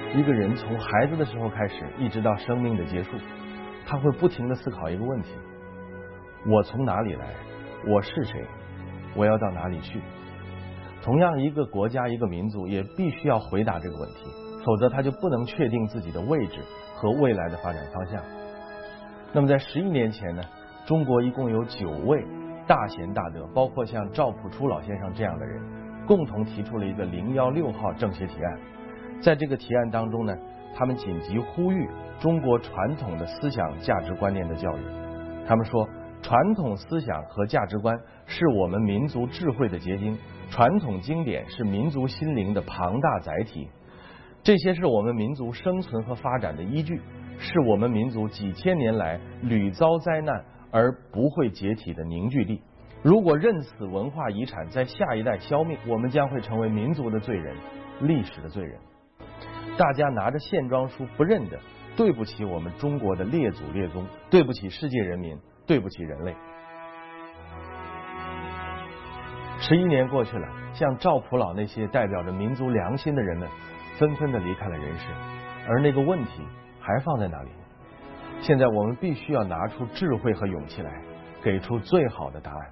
一个人从孩子的时候开始，一直到生命的结束，他会不停地思考一个问题：我从哪里来？我是谁？我要到哪里去？同样，一个国家、一个民族也必须要回答这个问题，否则他就不能确定自己的位置和未来的发展方向。那么在11年前呢，中国一共有9位大贤大德，包括像赵朴初老先生这样的人，共同提出了一个016号政协提案。在这个提案当中呢，他们紧急呼吁中国传统的思想价值观念的教育。他们说，传统思想和价值观是我们民族智慧的结晶，传统经典是民族心灵的庞大载体，这些是我们民族生存和发展的依据，是我们民族几千年来屡遭灾难而不会解体的凝聚力。如果任此文化遗产在下一代消灭，我们将会成为民族的罪人，历史的罪人。大家拿着线装书不认的，对不起我们中国的列祖列宗，对不起世界人民，对不起人类。11年过去了，像赵朴老那些代表着民族良心的人们纷纷的离开了人世，而那个问题还放在那里。现在我们必须要拿出智慧和勇气来，给出最好的答案。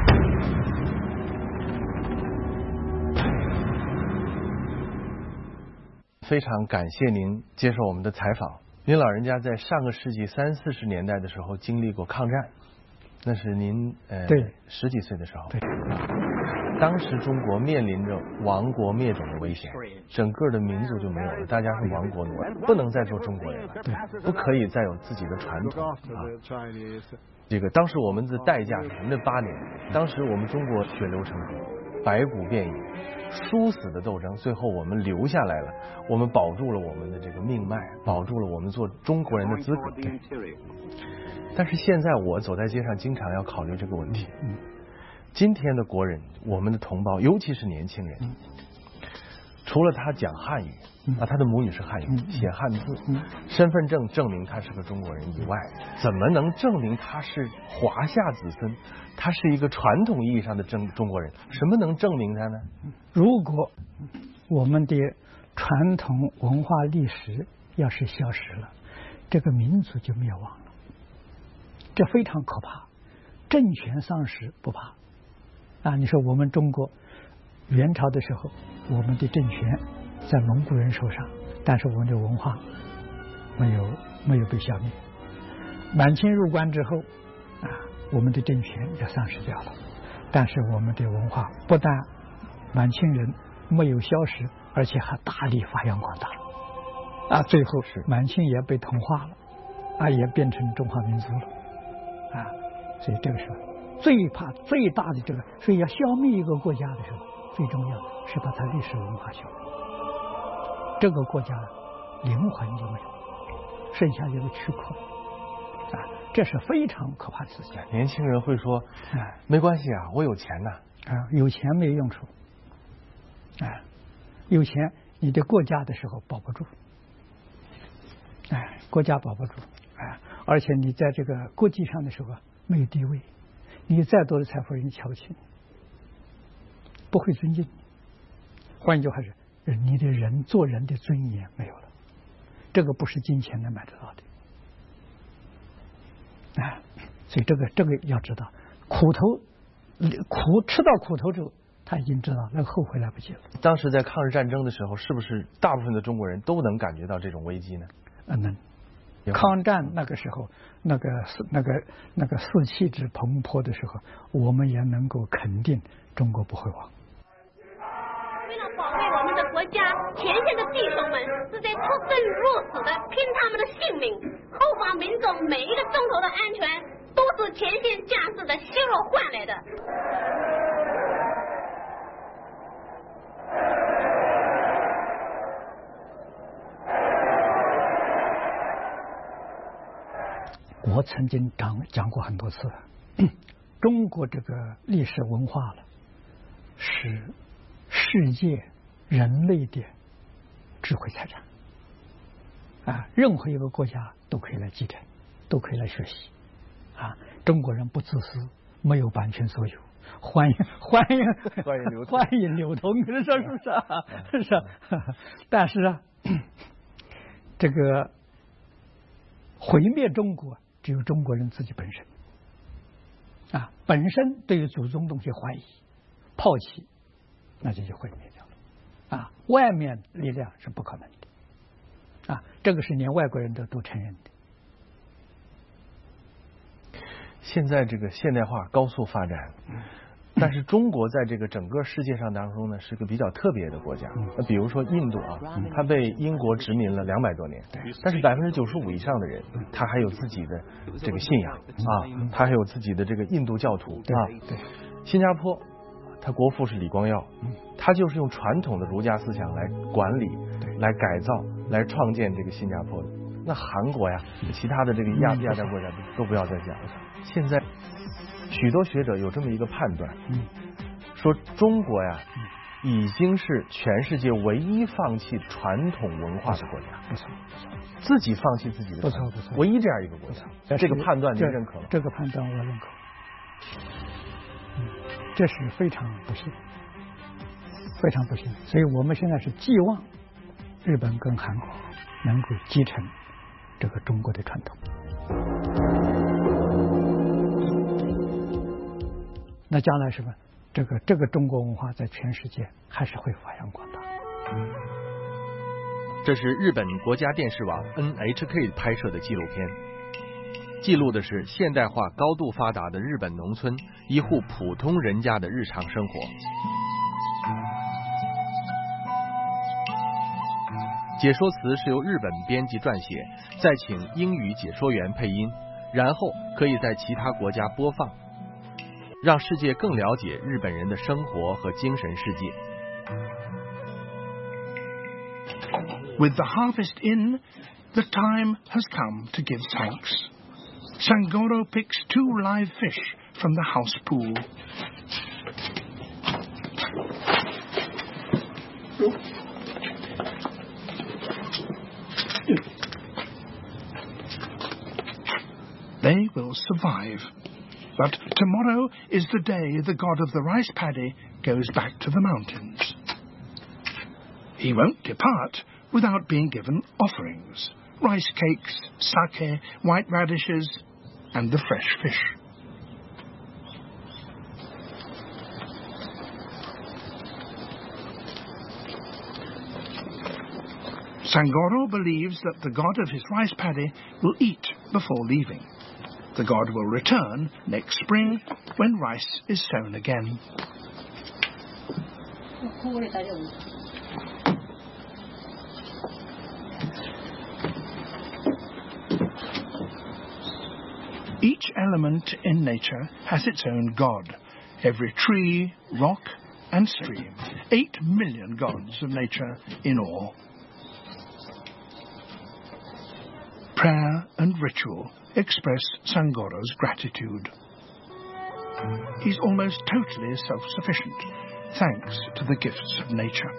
非常感谢您接受我们的采访。您老人家在上个世纪30、40年代的时候经历过抗战，那是您对 10几岁的时候。 对。 当时中国面临着亡国灭种的危险，整个的民族就没有了，大家是亡国奴，不能再做中国人了，不可以再有自己的传统啊。这个当时我们的代价是什么？那8年，当时我们中国血流成河，白骨遍野，殊死的斗争，最后我们留下来了，我们保住了我们的这个命脉，保住了我们做中国人的资格。但是现在我走在街上，经常要考虑这个问题。今天的国人，我们的同胞，尤其是年轻人，除了他讲汉语他的母语是汉语，写汉字，身份证证明他是个中国人以外，怎么能证明他是华夏子孙？他是一个传统意义上的中国人？什么能证明他呢？ 如果我们的传统文化历史要是消失了，这个民族就灭亡了，这非常可怕。政权丧失不怕你说我们中国元朝的时候，我们的政权在蒙古人手上，但是我们的文化没有被消灭。满清入关之后我们的政权也丧失掉了，但是我们的文化不但满清人没有消失，而且还大力发扬光大最后满清也被同化了也变成中华民族了所以这个时候最怕最大的这个，所以要消灭一个国家的时候，最重要是把它历史文化消灭，这个国家灵魂就没有，剩下一个躯壳这是非常可怕的事情。 年轻人会说没关系我有钱呐有钱没有用处有钱你的国家的时候保不住国家保不住而且你在这个国际上的时候没有地位，你再多的财富人瞧不起你，不会尊敬你，换一句话是你的人做人的尊严没有了，这个不是金钱能买得到的所以这个要知道，吃到苦头之后，他已经知道那个后悔来不及了。 当时在抗日战争的时候，是不是大部分的中国人都能感觉到这种危机呢？ 能。抗战那个时候，那个士气之蓬勃的时候，我们也能够肯定中国不会亡。 为了保卫我们的国家，前线的弟兄们是在出生入死的拼他们的性命，后方民众每一个钟头的安全都是前线将士的血肉换来的。 我曾经讲过很多次中国这个历史文化了，是世界人类的智慧财产任何一个国家都可以来继承，都可以来学习中国人不自私，没有版权所有，欢迎流通，是不是是但是这个毁灭中国只有中国人自己本身啊，本身对于祖宗东西怀疑、抛弃，那就毁灭掉了啊。外面力量是不可能的啊，这个是连外国人都承认的。 现在这个现代化高速发展，但是中国在这个整个世界上当中呢，是个比较特别的国家。那比如说印度啊，它被英国殖民了200多年，但是95%以上的人，他还有自己的这个信仰啊，他还有自己的这个印度教徒啊。 对， 新加坡，他国父是李光耀，他就是用传统的儒家思想来管理、来改造、来创建这个新加坡的。那韩国呀，其他的这个亚太国家都不要再讲了。现在许多学者有这么一个判断，说中国呀，已经是全世界唯一放弃传统文化的国家， 不错， 自己放弃自己的， 不错， 唯一这样一个国家。这个判断您认可吗？ 这个判断我认可。这是非常不幸，非常不幸。所以我们现在是寄望日本跟韩国能够继承这个中国的传统。那将来什么？这个中国文化在全世界还是会发扬光大。 这是日本国家电视网 NHK 拍摄的纪录片，记录的是现代化高度发达的日本农村一户普通人家的日常生活。解说词是由日本编辑撰写，再请英语解说员配音，然后可以在其他国家播放，让世界更了解日本人的生活和精神世界。 With the harvest in, the time has come to give thanks. Sangoro picks 2 live fish from the house pool. They will survive. But tomorrow is the day the god of the rice paddy goes back to the mountains. He won't depart without being given offerings: rice cakes, sake, white radishes, and the fresh fish. Sangoro believes that the god of his rice paddy will eat before leaving. The god will return next spring when rice is sown again. Each element in nature has its own god. Every tree, rock, and stream. 8 million gods of nature in all. Prayer and ritual express Sangoro's gratitude. He's almost totally self-sufficient, thanks to the gifts of nature.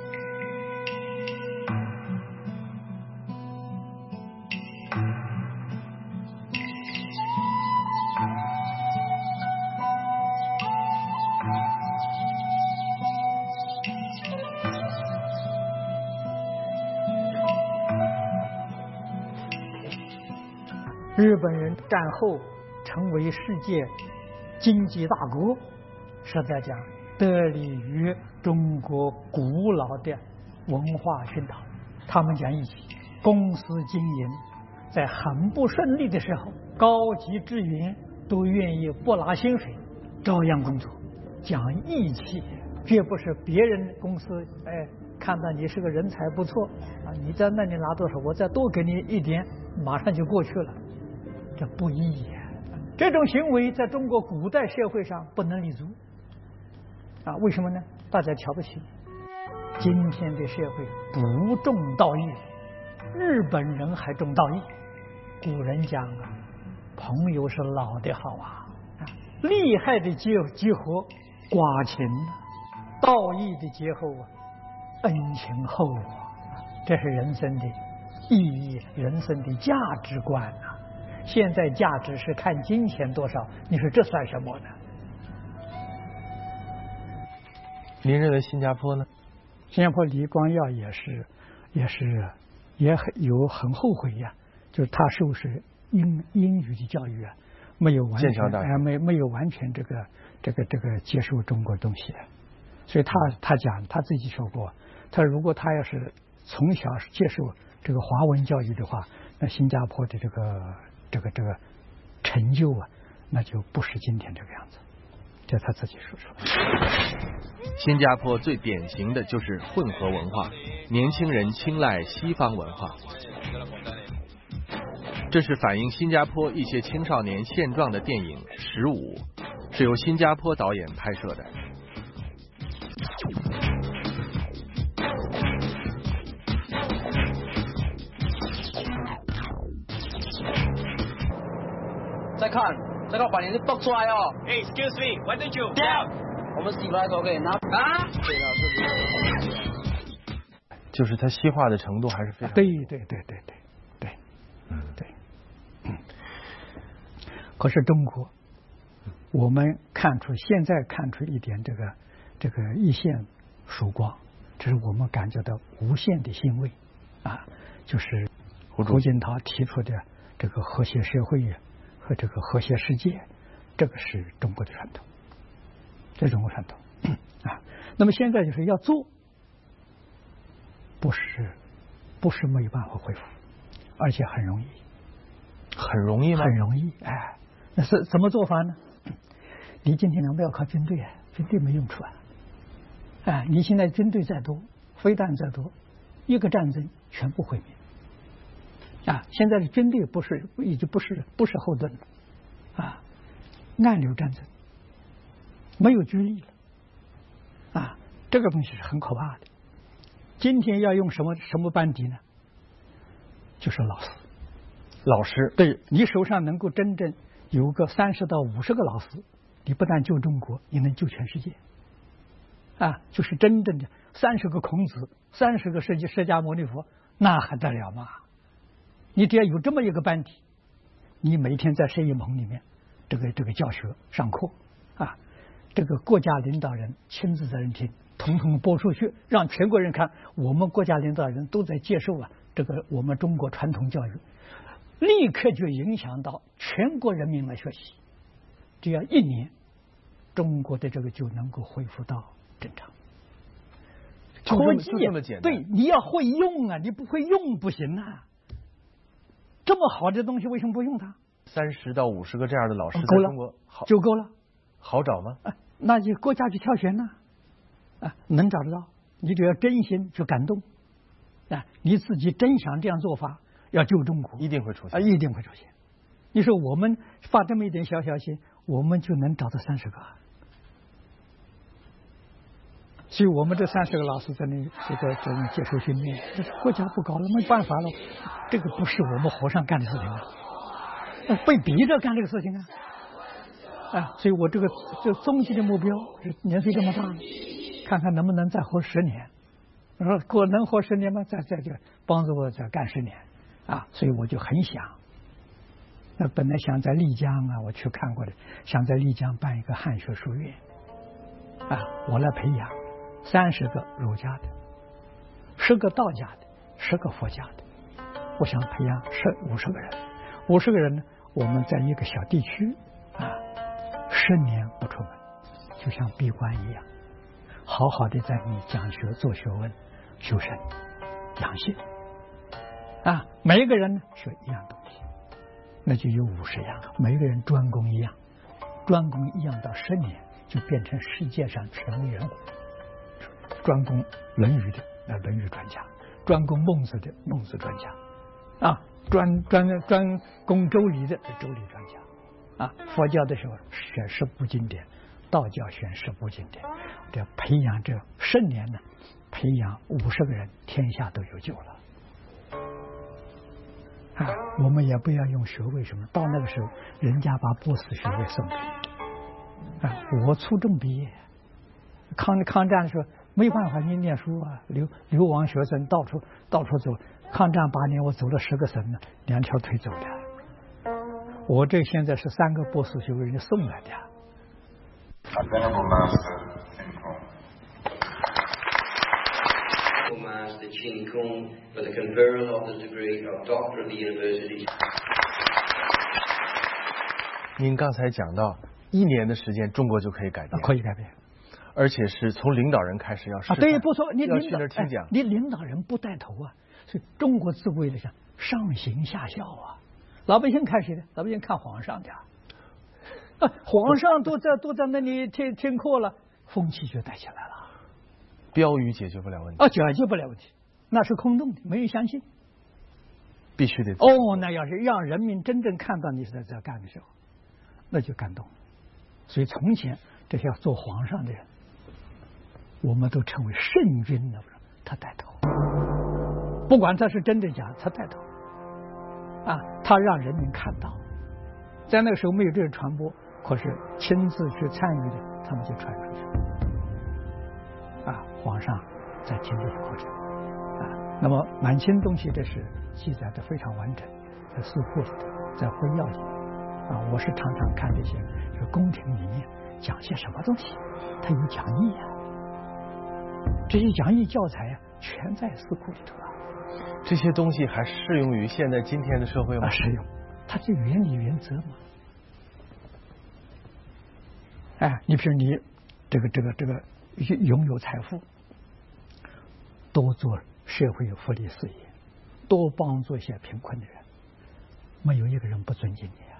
日本人战后成为世界经济大国，实在讲得力于中国古老的文化熏陶。他们讲义气，公司经营在很不顺利的时候，高级职员都愿意不拿薪水照样工作，讲义气，绝不是别人公司看到你是个人才不错啊，你在那里拿多少，我再多给你一点，马上就过去了。这不义呀！这种行为在中国古代社会上不能立足啊！为什么呢？大家瞧不起。今天的社会不重道义，日本人还重道义。古人讲啊，朋友是老的好啊，厉害的结合寡情，道义的结合啊，恩情厚啊，这是人生的意义，人生的价值观啊。现在价值是看金钱多少，你说这算什么呢？ 您认为新加坡呢？ 新加坡李光耀也是也很后悔呀，就是他受是英语的教育啊，没有完全没有完全这个接受中国东西，所以他讲他自己说过，他如果他要是从小接受这个华文教育的话，那新加坡的这个成就啊，那就不是今天这个样子，这他自己说出来。 新加坡最典型的就是混合文化，年轻人青睐西方文化，这是反映新加坡一些青少年现状的电影《15》，是由新加坡导演拍摄的。 再看，这个把你的蹦出来哦。 Hey, excuse me, why don't you down？ 我们洗白都可以拿啊。对了， 就是它西化的程度还是非常。 对。可是中国，我们现在看出一点这个一线曙光，这是我们感觉到无限的欣慰啊！就是胡锦涛提出的这个和谐社会和这个和谐世界，这个是中国的传统，这是中国传统啊。那么现在就是要做，不是没有办法恢复，而且很容易。 很容易吗？ 很容易，哎，那是怎么做法呢？你今天不要靠军队，军队没用处啊！哎，你现在军队再多，飞弹再多，一个战争全部毁灭啊！现在的军队已经不是后盾了啊，暗流战争没有军力了啊！这个东西是很可怕的。今天要用什么班底呢？就是老师，对你手上能够真正有个30到50个老师，你不但救中国，你能救全世界啊！就是真正的30个孔子，30个释迦牟尼佛，那还得了吗？你只要有这么一个班底，你每天在摄影棚里面这个教学上课啊，这个国家领导人亲自在那听，统统播出去，让全国人看，我们国家领导人都在接受这个我们中国传统教育。立刻就影响到全国人民来学习，只要1年，中国的这个就能够恢复到正常。科技对，你要会用啊，你不会用不行啊。这么好的东西为什么不用它 ？30到50个这样的老师在中国就够了， 好找吗？ 那就国家去挑选呢，能找得到。你只要真心去感动，你自己真想这样做法。要救中国， 一定会出现一定会出现。你说我们发这么一点小心，我们就能找到30个。所以我们这30个老师在那接受训练，这是国家不搞了，没办法了。这个不是我们和尚干的事情啊，被逼着干这个事情啊。所以我这终极的目标是年岁这么大了，看看能不能再活10年。我说能活10年吗？再就帮助我再干10年。所以我就很想，那本来想在丽江我去看过的，想在丽江办一个汉学书院，我来培养30个儒家的，10个道家的，10个佛家的，我想培养50个人，50个人呢，我们在一个小地区10年不出门，就像闭关一样，好好的在你讲学、做学问、修身、养性。每一个人呢学一样东西，那就有50样，每一个人专攻一样，专攻一样到10年就变成世界上权威人物。专攻《论语》的《论语》专家，专攻孟子的孟子专家，专攻周礼的周礼专家，佛教的时候选10部经典，道教选10部经典，这培养这10年呢，培养50个人，天下都有救了。我们也不要用学位什么，到那个时候人家把博士学位送给你，我初中毕业，抗战的时候没办法，你念书流亡学生到处走，抗战8年我走了10个省呢，2条腿走的，我这现在是3个博士学位人家送来的。Venerable Master the Chin Kung for the conferral of the degree of Doctor of the University. 您刚才讲到1年的时间，中国就可以改变， 可以改变， 而且是从领导人开始要示范。 对，不错，你要去那儿听讲， 你领导人不带头啊，所以中国自古以来讲上行下效啊，老百姓看谁的？老百姓看皇上的。皇上都在那里听课了，风气就带起来了。 标语解决不了问题解决不了问题，那是空洞的，没人相信。 必须得做。 那要是让人民真正看到你是在这干的时候，那就感动了。所以从前这些做皇上的人，我们都称为圣君的，他带头，不管他是真的假，他带头他让人民看到。在那个时候没有这个传播，可是亲自去参与的，他们就传出去。皇上在听这些课程那么满清东西这是记载的非常完整，在四库里头，在会要里我是常常看这些就宫廷里面讲些什么东西，它有讲义这些讲义教材全在四库里头了。 这些东西还适用于现在今天的社会吗？ 适用，它是原理原则嘛。你比如你这个拥有财富，多做社会福利事业，多帮助一些贫困的人，没有一个人不尊敬你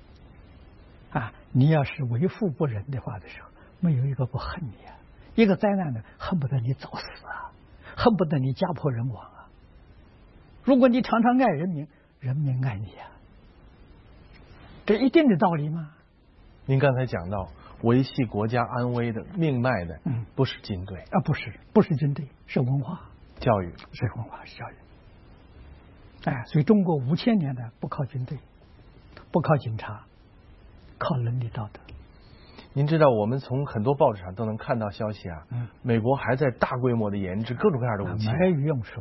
你要是为富不仁的话的时候，没有一个不恨你一个灾难的恨不得你早死恨不得你家破人亡如果你常常爱人民，人民爱你这一定的道理吗？ 您刚才讲到维系国家安危的命脉的，不是军队不是军队，是文化教育， 是文化是教育。所以中国5000年的不靠军队，不靠警察，靠伦理道德。 您知道我们从很多报纸上都能看到消息美国还在大规模的研制各种各样的武器， 没有用处。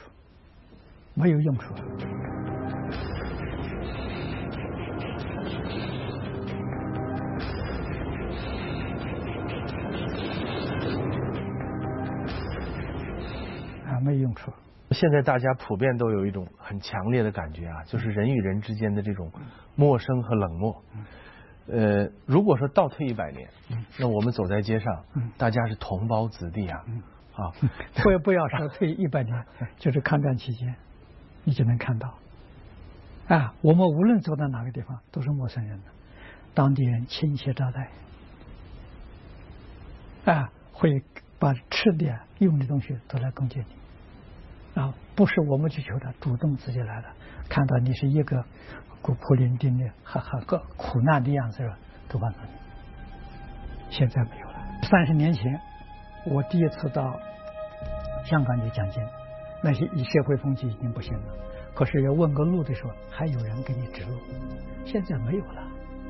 没有用处。 现在大家普遍都有一种很强烈的感觉就是人与人之间的这种陌生和冷漠。如果说倒退100年，那我们走在街上，大家是同胞子弟不要说退100年，就是抗战期间，你就能看到我们无论走到哪个地方都是陌生人的，当地人亲切招待会把吃的用的东西都来供给你不是我们去求的，主动自己来的。看到你是一个孤苦伶仃的很个苦难的样子都帮助你。现在没有了。30年前我第一次到香港去讲经，那些社会风气已经不行了，可是要问个路的时候还有人给你指路，现在没有了。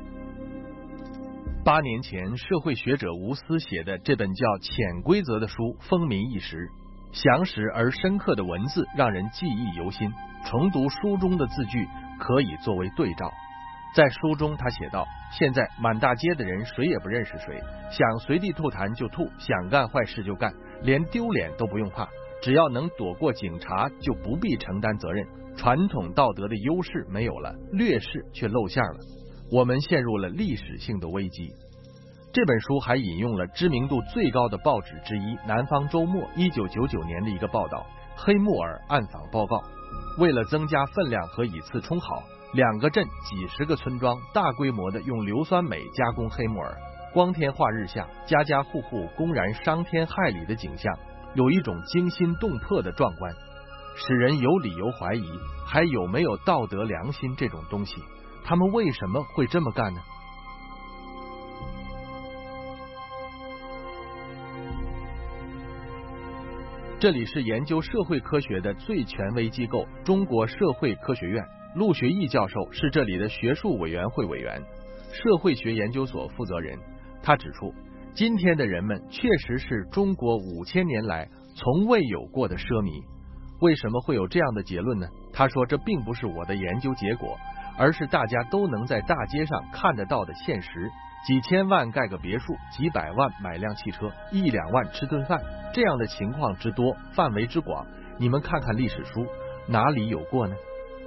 8年前社会学者吴思写的这本叫《潜规则》的书风靡一时，详实而深刻的文字让人记忆犹新，重读书中的字句可以作为对照。在书中他写道，现在满大街的人谁也不认识谁，想随地吐痰就吐，想干坏事就干，连丢脸都不用怕，只要能躲过警察就不必承担责任。传统道德的优势没有了，劣势却露馅了，我们陷入了历史性的危机。这本书还引用了知名度最高的报纸之一《南方周末》1999年的一个报道，黑木耳暗访报告。为了增加分量和以次充好，2个镇几十个村庄大规模的用硫酸镁加工黑木耳，光天化日下，家家户户公然伤天害理的景象，有一种惊心动魄的壮观，使人有理由怀疑还有没有道德良心这种东西。他们为什么会这么干呢？这里是研究社会科学的最权威机构中国社会科学院，陆学义教授是这里的学术委员会委员，社会学研究所负责人。他指出，今天的人们确实是中国5000年来从未有过的奢靡。为什么会有这样的结论呢？他说，这并不是我的研究结果，而是大家都能在大街上看得到的现实。几千万盖个别墅，几百万买辆汽车，1-2万吃顿饭，这样的情况之多，范围之广， 你们看看历史书，哪里有过呢？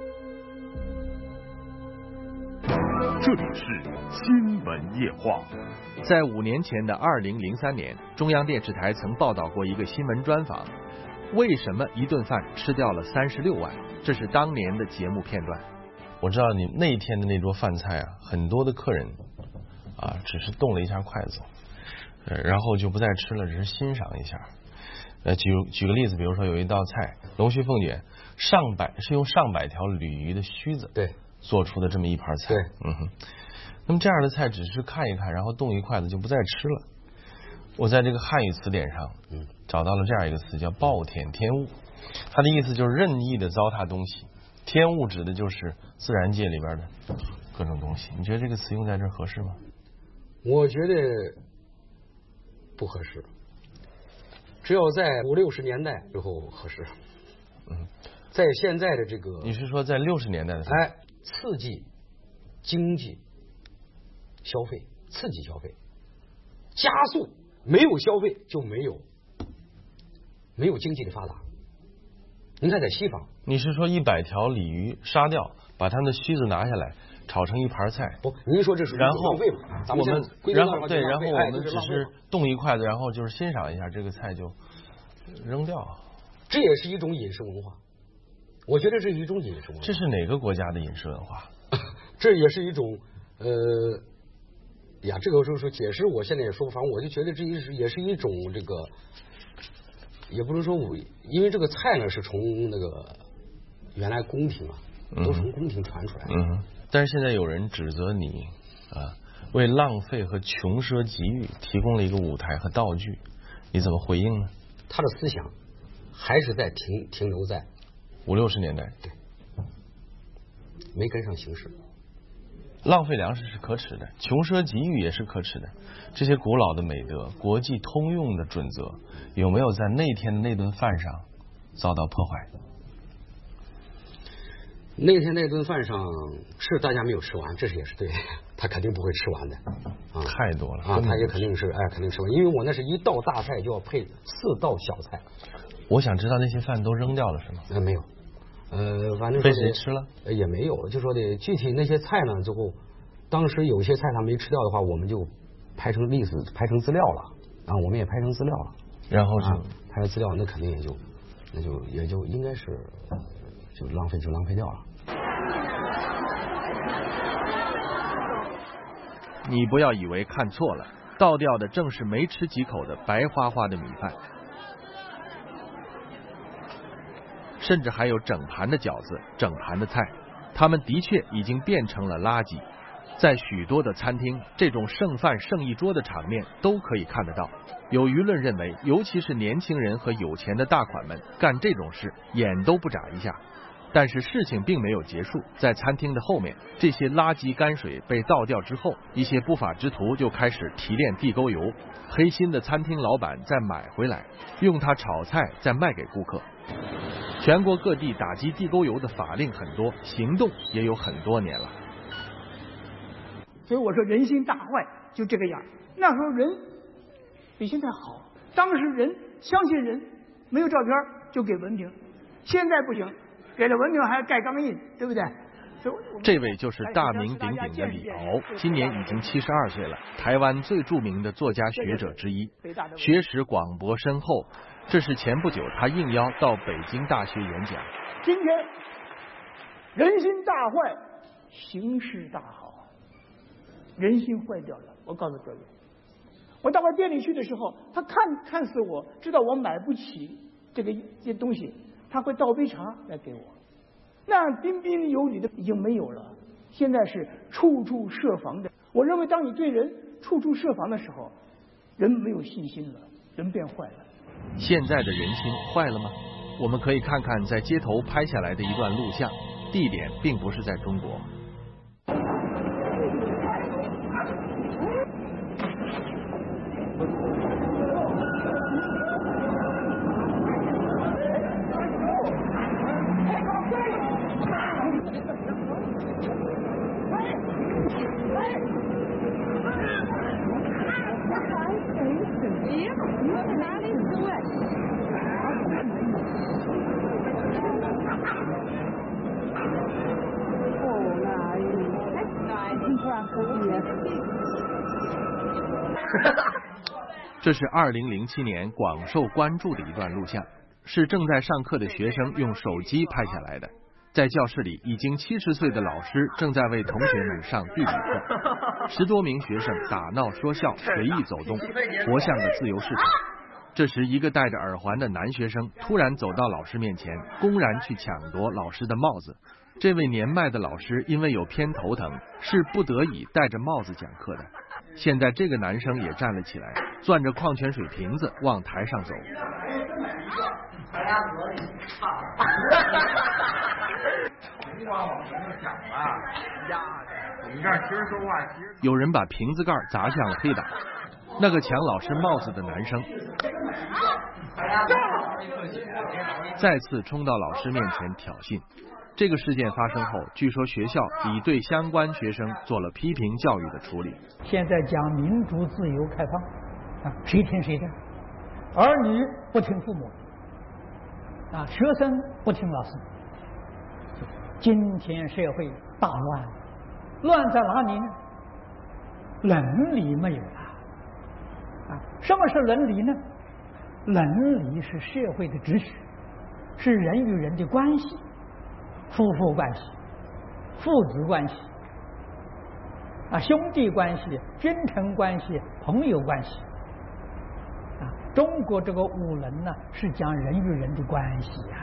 这里是新闻夜话。 在5年前的2003年，中央电视台曾报道过一个新闻专访，为什么一顿饭吃掉了36万？这是当年的节目片段。 我知道你那一天的那桌饭菜啊，很多的客人啊，只是动了一下筷子，然后就不再吃了，只是欣赏一下。举个例子，比如说有一道菜龙须凤卷，是用上百条鲤鱼的须子对做出的这么一盘菜。 对， 那么这样的菜只是看一看，然后动一筷子就不再吃了。我在这个汉语词典上找到了这样一个词，叫暴殄天物。它的意思就是任意的糟蹋东西，天物指的就是自然界里边的各种东西。你觉得这个词用在这儿合适吗？ 我觉得不合适，只有在50、60年代之后合适。在现在的这个， 你是说在60年代的时候？ 刺激经济消费，刺激消费，加速，没有消费就没有经济的发达。您看在西方， 你是说100条鲤鱼杀掉，把它们的须子拿下来，炒成一盘菜？ 不，您说这是然后浪费嘛？咱们然后我们只是动一筷子，然后就是欣赏一下这个菜就扔掉。 这也是一种饮食文化，我觉得这是一种饮食文化。 这是哪个国家的饮食文化？ 这也是一种这个就是说解释，我现在也说不上，我就觉得这也是一种这个。也不能说因为这个菜呢是从那个原来宫廷啊，都从宫廷传出来的。 但是现在有人指责你为浪费和穷奢极欲提供了一个舞台和道具，你怎么回应呢？ 他的思想还是在停留在 50、60年代， 对，没跟上形势。 浪费粮食是可耻的，穷奢极欲也是可耻的。这些古老的美德、国际通用的准则，有没有在那天的那顿饭上遭到破坏？ 那天那顿饭上是大家没有吃完，这是也是对的，他肯定不会吃完的太多了他也肯定是肯定吃完，因为我那是一道大菜就要配4道小菜。 我想知道那些饭都扔掉了是吗？ 没有。反正被谁吃了？ 也没有，就说的具体那些菜呢，最后当时有些菜他没吃掉的话，我们就排成资料了我们也排成资料了， 然后排成资料，那肯定也就应该是就浪费掉了。 你不要以为看错了，倒掉的正是没吃几口的白花花的米饭。甚至还有整盘的饺子、整盘的菜，它们的确已经变成了垃圾。在许多的餐厅，这种剩饭剩一桌的场面都可以看得到。有舆论认为，尤其是年轻人和有钱的大款们干这种事，眼都不眨一下。但是事情并没有结束，在餐厅的后面，这些垃圾泔水被倒掉之后，一些不法之徒就开始提炼地沟油，黑心的餐厅老板再买回来，用它炒菜，再卖给顾客。全国各地打击地沟油的法令很多，行动也有很多年了。 所以我说人心大坏就这个样。那时候人比现在好，当时人相信人，没有照片就给文凭，现在不行，给了文凭还要盖钢印，对不对？ 这位就是大名鼎鼎的李敖，今年已经72岁了，台湾最著名的作家学者之一，学识广博深厚。这是前不久他应邀到北京大学演讲。 今天人心大坏，形势大好，人心坏掉了。我告诉各位，我到店里去的时候，他看死我，知道我买不起这些东西，他会倒杯茶来给我。那彬彬有礼的已经没有了，现在是处处设防的。我认为，当你对人处处设防的时候，人没有信心了，人变坏了。 现在的人心坏了吗？我们可以看看在街头拍下来的一段录像，地点并不是在中国。 这是2007年广受关注的一段录像，是正在上课的学生用手机拍下来的。在教室里，已经70岁的老师正在为同学们上地理课，10多名学生打闹说笑，随意走动，活像个自由市场。这时，一个戴着耳环的男学生突然走到老师面前，公然去抢夺老师的帽子。这位年迈的老师因为有偏头疼，是不得已戴着帽子讲课的。现在这个男生也站了起来，攥着矿泉水瓶子往台上走。有人把瓶子盖砸向了黑板，那个抢老师帽子的男生再次冲到老师面前挑衅。这个事件发生后，据说学校已对相关学生做了批评教育的处理。 现在讲民主、自由、开放啊，谁听谁的，儿女不听父母啊，学生不听老师。今天社会大乱，乱在哪里呢？伦理没有了啊！什么是伦理呢？伦理是社会的秩序，是人与人的关系。夫妇关系、父子关系啊，兄弟关系、君臣关系、朋友关系啊。中国这个五伦呢，是讲人与人的关系啊。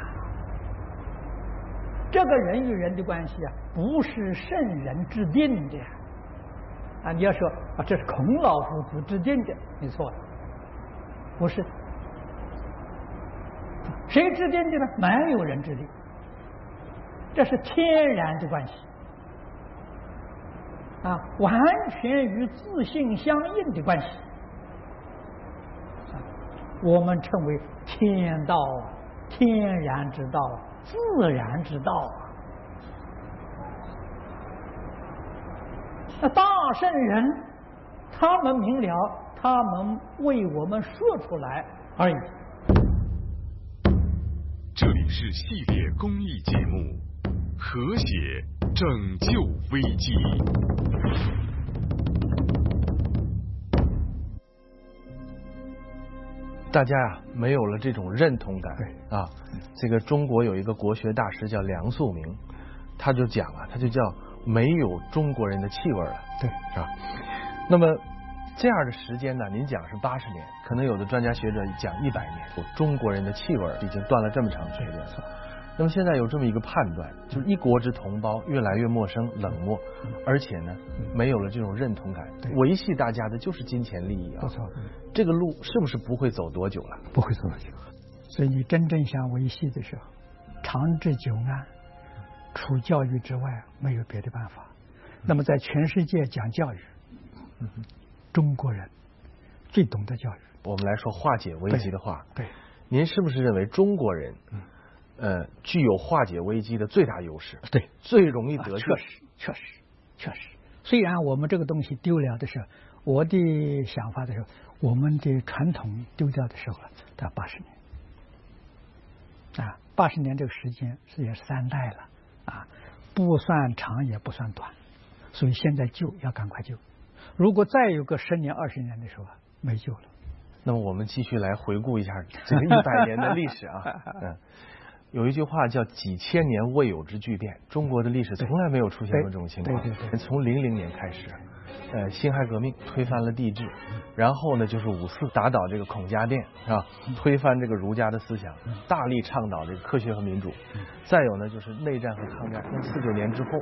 这个人与人的关系啊，不是圣人制定的啊。你要说啊，这是孔老夫子制定的，你错了，不是。谁制定的呢？没有人制定。这是天然的关系啊，完全与自性相应的关系，我们称为天道、天然之道、自然之道啊。那大圣人他们明了，他们为我们说出来而已。 这里是系列公益节目和谐拯救危机。 大家呀，没有了这种认同感啊。这个中国有一个国学大师叫梁漱溟，他就讲啊，他就叫没有中国人的气味了。 对， 是吧？那么这样的时间呢，您讲是80年，可能有的专家学者讲100年，中国人的气味已经断了这么长时间了。那么现在有这么一个判断，就是一国之同胞越来越陌生、冷漠，而且呢，没有了这种认同感，维系大家的就是金钱利益啊。 不错， 这个路是不是不会走多久了？ 不会走多久。所以你真正想维系的时候，长治久安，除教育之外没有别的办法。那么在全世界讲教育，中国人最懂得教育。 我们来说化解危机的话， 对， 您是不是认为中国人具有化解危机的最大优势？ 对， 最容易得救。 确实。虽然我们这个东西丢了的时候，我的想法的时候，我们的传统丢掉的时候到80年啊，80年这个时间也是3代了啊，不算长也不算短，所以现在救要赶快救。如果再有个10年、20年的时候，没救了。 那么我们继续来回顾一下这个100年的历史啊。有一句话叫几千年未有之巨变，中国的历史从来没有出现过这种情况。 对。 从00年开始，辛亥革命推翻了帝制，然后呢就是5·4打倒这个孔家店，是吧？推翻这个儒家的思想，大力倡导这个科学和民主。再有呢就是内战和抗战。那49年之后，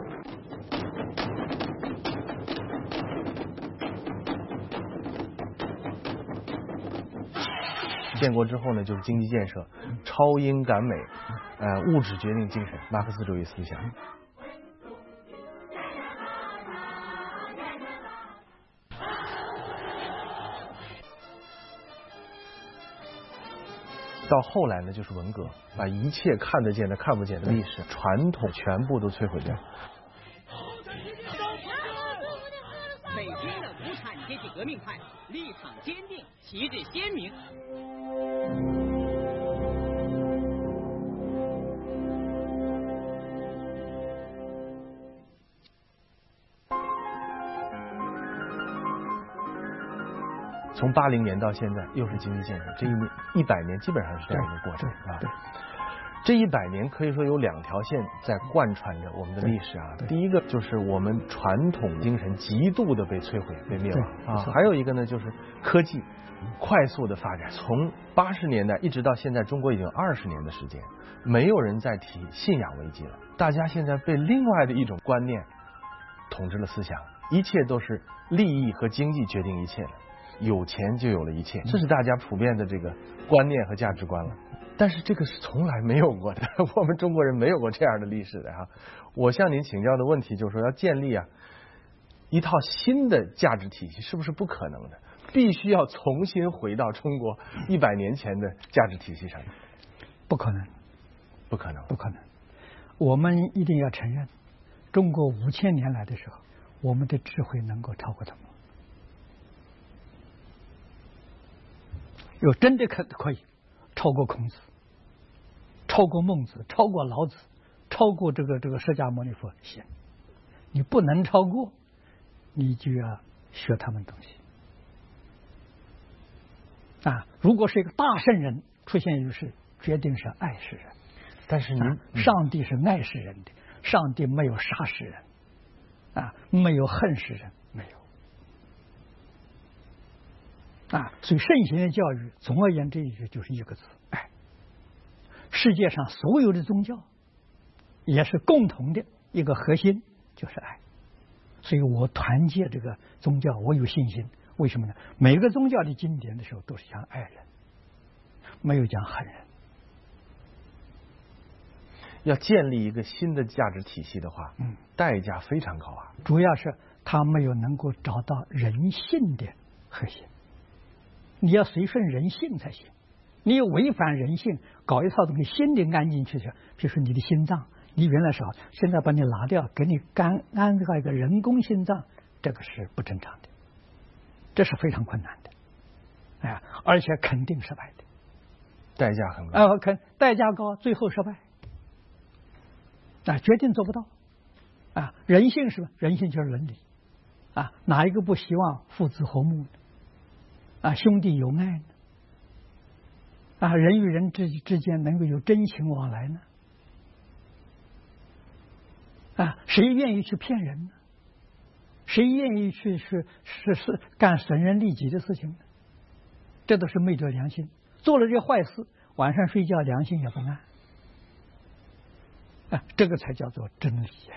建国之后呢，就是经济建设，超英赶美，物质决定精神，马克思主义思想。到后来呢，就是文革，把一切看得见的、看不见的历史传统全部都摧毁掉。 北京的无产阶级革命派立场坚定，旗帜鲜明。 从80年到现在又是经济建设，这100年基本上是这样一个过程啊。 对， 这100年可以说有2条线在贯穿着我们的历史啊。第一个就是我们传统精神极度的被摧毁、被灭亡啊，还有一个呢就是科技快速的发展，从80年代一直到现在，中国已经20年的时间，没有人再提信仰危机了。大家现在被另外的一种观念统治了思想，一切都是利益和经济决定一切了，有钱就有了一切，这是大家普遍的这个观念和价值观了。但是这个是从来没有过的，我们中国人没有过这样的历史的哈。我向您请教的问题就是说，要建立一套新的价值体系，是不是不可能的？必须要重新回到中国100年前的价值体系上？ 不可能， 不可能， 不可能。我们一定要承认，中国5000年来的时候，我们的智慧能够超过他们。有真的可以超过孔子，超过孟子，超过老子，超过这个释迦牟尼佛。行，你不能超过，你就要学他们东西啊！如果是一个大圣人出现于世，决定是爱世人。 但是您上帝是爱世人的，上帝没有杀世人啊，没有恨世人，没有啊。所以圣贤的教育，总而言之一句就是一个字：爱。世界上所有的宗教也是共同的一个核心，就是爱。所以我团结这个宗教，我有信心。为什么呢？每个宗教的经典的时候都是讲爱人，没有讲恨人。 要建立一个新的价值体系的话，代价非常高啊。 主要是他没有能够找到人性的核心，你要随顺人性才行。你违反人性，搞一套东西新的安进去，比如说你的心脏，你原来是好，现在把你拿掉，给你安一个人工心脏，这个是不正常的，这是非常困难的，哎，而且肯定失败的， 代价很高。 代价高，最后失败。决定做不到啊！人性是什么？人性就是伦理啊！哪一个不希望父子和睦呢？啊，兄弟友爱呢？啊，人与人之间能够有真情往来呢？啊，谁愿意去骗人呢？谁愿意去干损人利己的事情呢？这都是昧着良心，做了这坏事，晚上睡觉良心也不安。这个才叫做真理啊！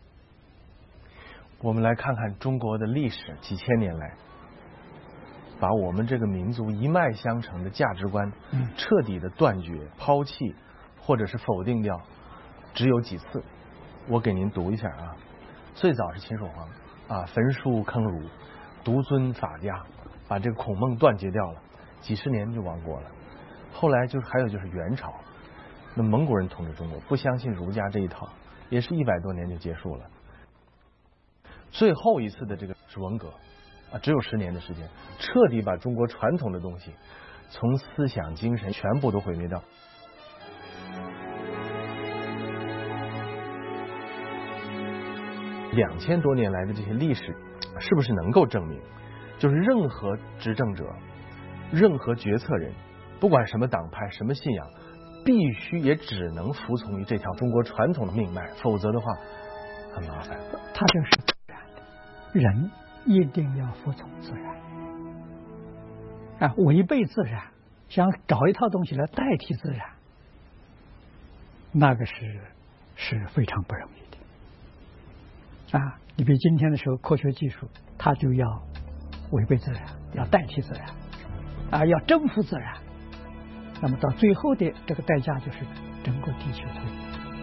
我们来看看中国的历史，几千年来，把我们这个民族一脉相承的价值观彻底的断绝、抛弃或者是否定掉，只有几次。我给您读一下啊。最早是秦始皇啊，焚书坑儒，独尊法家，把这个孔孟断绝掉了，几十年就亡国了。后来还有就是元朝。那蒙古人统治中国，不相信儒家这一套，也是100多年就结束了。最后一次的这个是文革啊，只有10年的时间，彻底把中国传统的东西从思想精神全部都毁灭掉。2000多年来的这些历史，是不是能够证明，就是任何执政者、任何决策人，不管什么党派、什么信仰，必须也只能服从于这条中国传统的命脉，否则的话很麻烦。 它这是自然的，人一定要服从自然啊！违背自然，想找一套东西来代替自然，那个是非常不容易的啊！你比如今天的时候，科学技术它就要违背自然，要代替自然啊，要征服自然。那么到最后的这个代价就是整个地球毁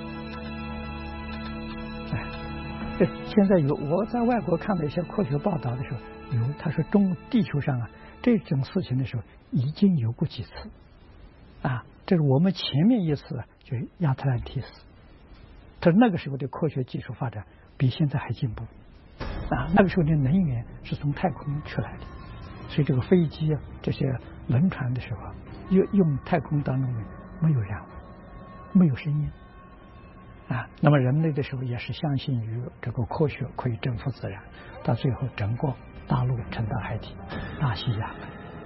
灭。现在我在外国看到一些科学报道的时候，他说地球上啊这种事情的时候已经有过几次啊，这是我们前面一次就是亚特兰蒂斯，他说那个时候的科学技术发展比现在还进步啊，那个时候的能源是从太空出来的，所以这个飞机啊这些轮船的时候用太空当中的没有燃物，没有声音啊。那么人类的时候也是相信于这个科学可以征服自然，到最后整个大陆沉到海底，大西洋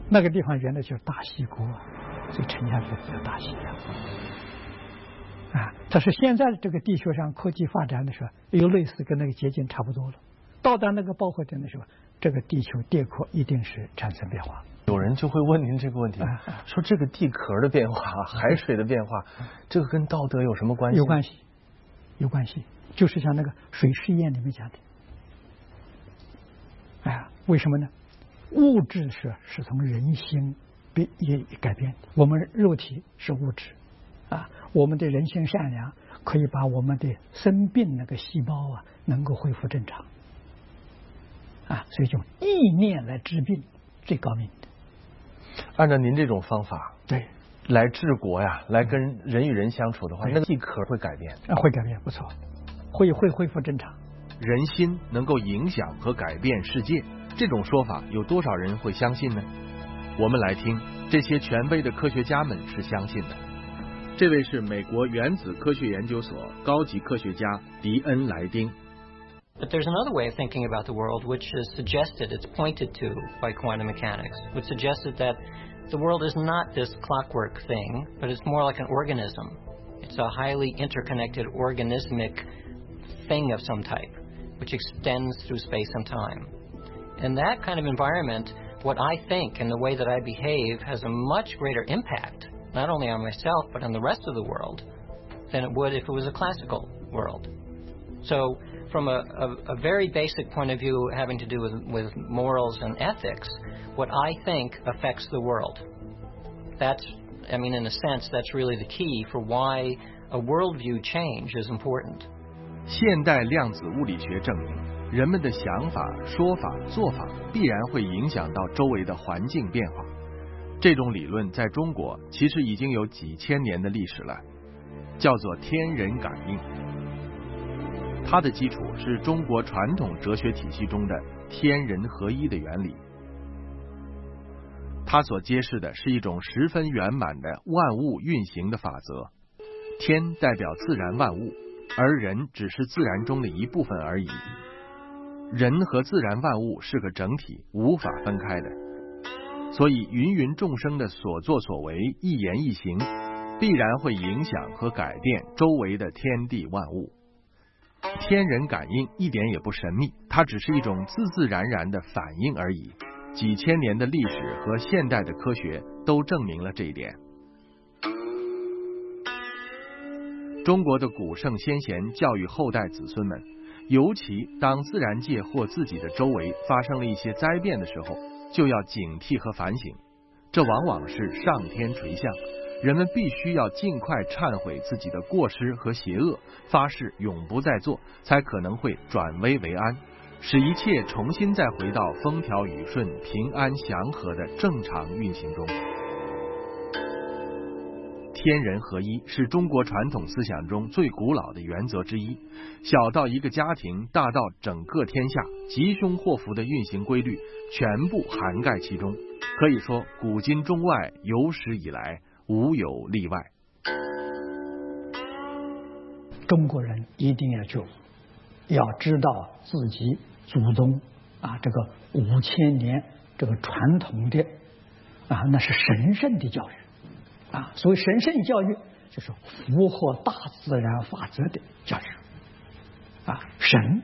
那个地方原来就是大西国，所以沉下去叫大西洋。啊，它是现在这个地球上科技发展的时候，又类似跟那个结晶差不多了。到达那个爆破点的时候，这个地球地壳一定是产生变化。 有人就会问您这个问题，说这个地壳的变化、海水的变化，这个跟道德有什么关系？ 有关系，有关系。就是像那个水试验里面讲的，为什么呢？物质是从人心也改变的。我们肉体是物质啊，我们的人性善良可以把我们的生病那个细胞啊能够恢复正常啊，所以用意念来治病最高明的。 按照您这种方法， 对， 来治国呀，来跟人与人相处的话，那个地壳会改变会改变，不错，会恢复正常。 人心能够影响和改变世界，这种说法有多少人会相信呢？我们来听这些权威的科学家们是相信的。这位是美国原子科学研究所高级科学家迪恩·莱丁。 But there's another way of thinking about the world which is suggested, it's pointed to by quantum mechanics, which suggested that the world is not this clockwork thing, but it's more like an organism. It's a highly interconnected organismic thing of some type, which extends through space and time. In that kind of environment, what I think and the way that I behave has a much greater impact, not only on myself, but on the rest of the world, than it would if it was a classical world. So, from a very basic point of view having to do with morals and ethics, what I think affects the world. That's, I mean, in a sense, that's really the key for why a worldview change is important. 现代量子物理学证明，人们的想法、说法、做法必然会影响到周围的环境变化。这种理论在中国其实已经有几千年的历史了，叫做天人感应。它的基础是中国传统哲学体系中的天人合一的原理。它所揭示的是一种十分圆满的万物运行的法则。天代表自然万物，而人只是自然中的一部分而已。人和自然万物是个整体，无法分开的。所以芸芸众生的所作所为、一言一行，必然会影响和改变周围的天地万物。天人感应一点也不神秘，它只是一种自自然然的反应而已。几千年的历史和现代的科学都证明了这一点。中国的古圣先贤教育后代子孙们，尤其当自然界或自己的周围发生了一些灾变的时候，就要警惕和反省。这往往是上天垂象，人们必须要尽快忏悔自己的过失和邪恶，发誓永不再做，才可能会转危为安，使一切重新再回到风调雨顺、平安祥和的正常运行中。天人合一是中国传统思想中最古老的原则之一，小到一个家庭，大到整个天下，吉凶祸福的运行规律全部涵盖其中，可以说古今中外有史以来无有例外。 中国人一定要觉悟，要知道自己祖宗这个5000年这个传统的那是神圣的教育所谓神圣教育就是符合大自然法则的教育神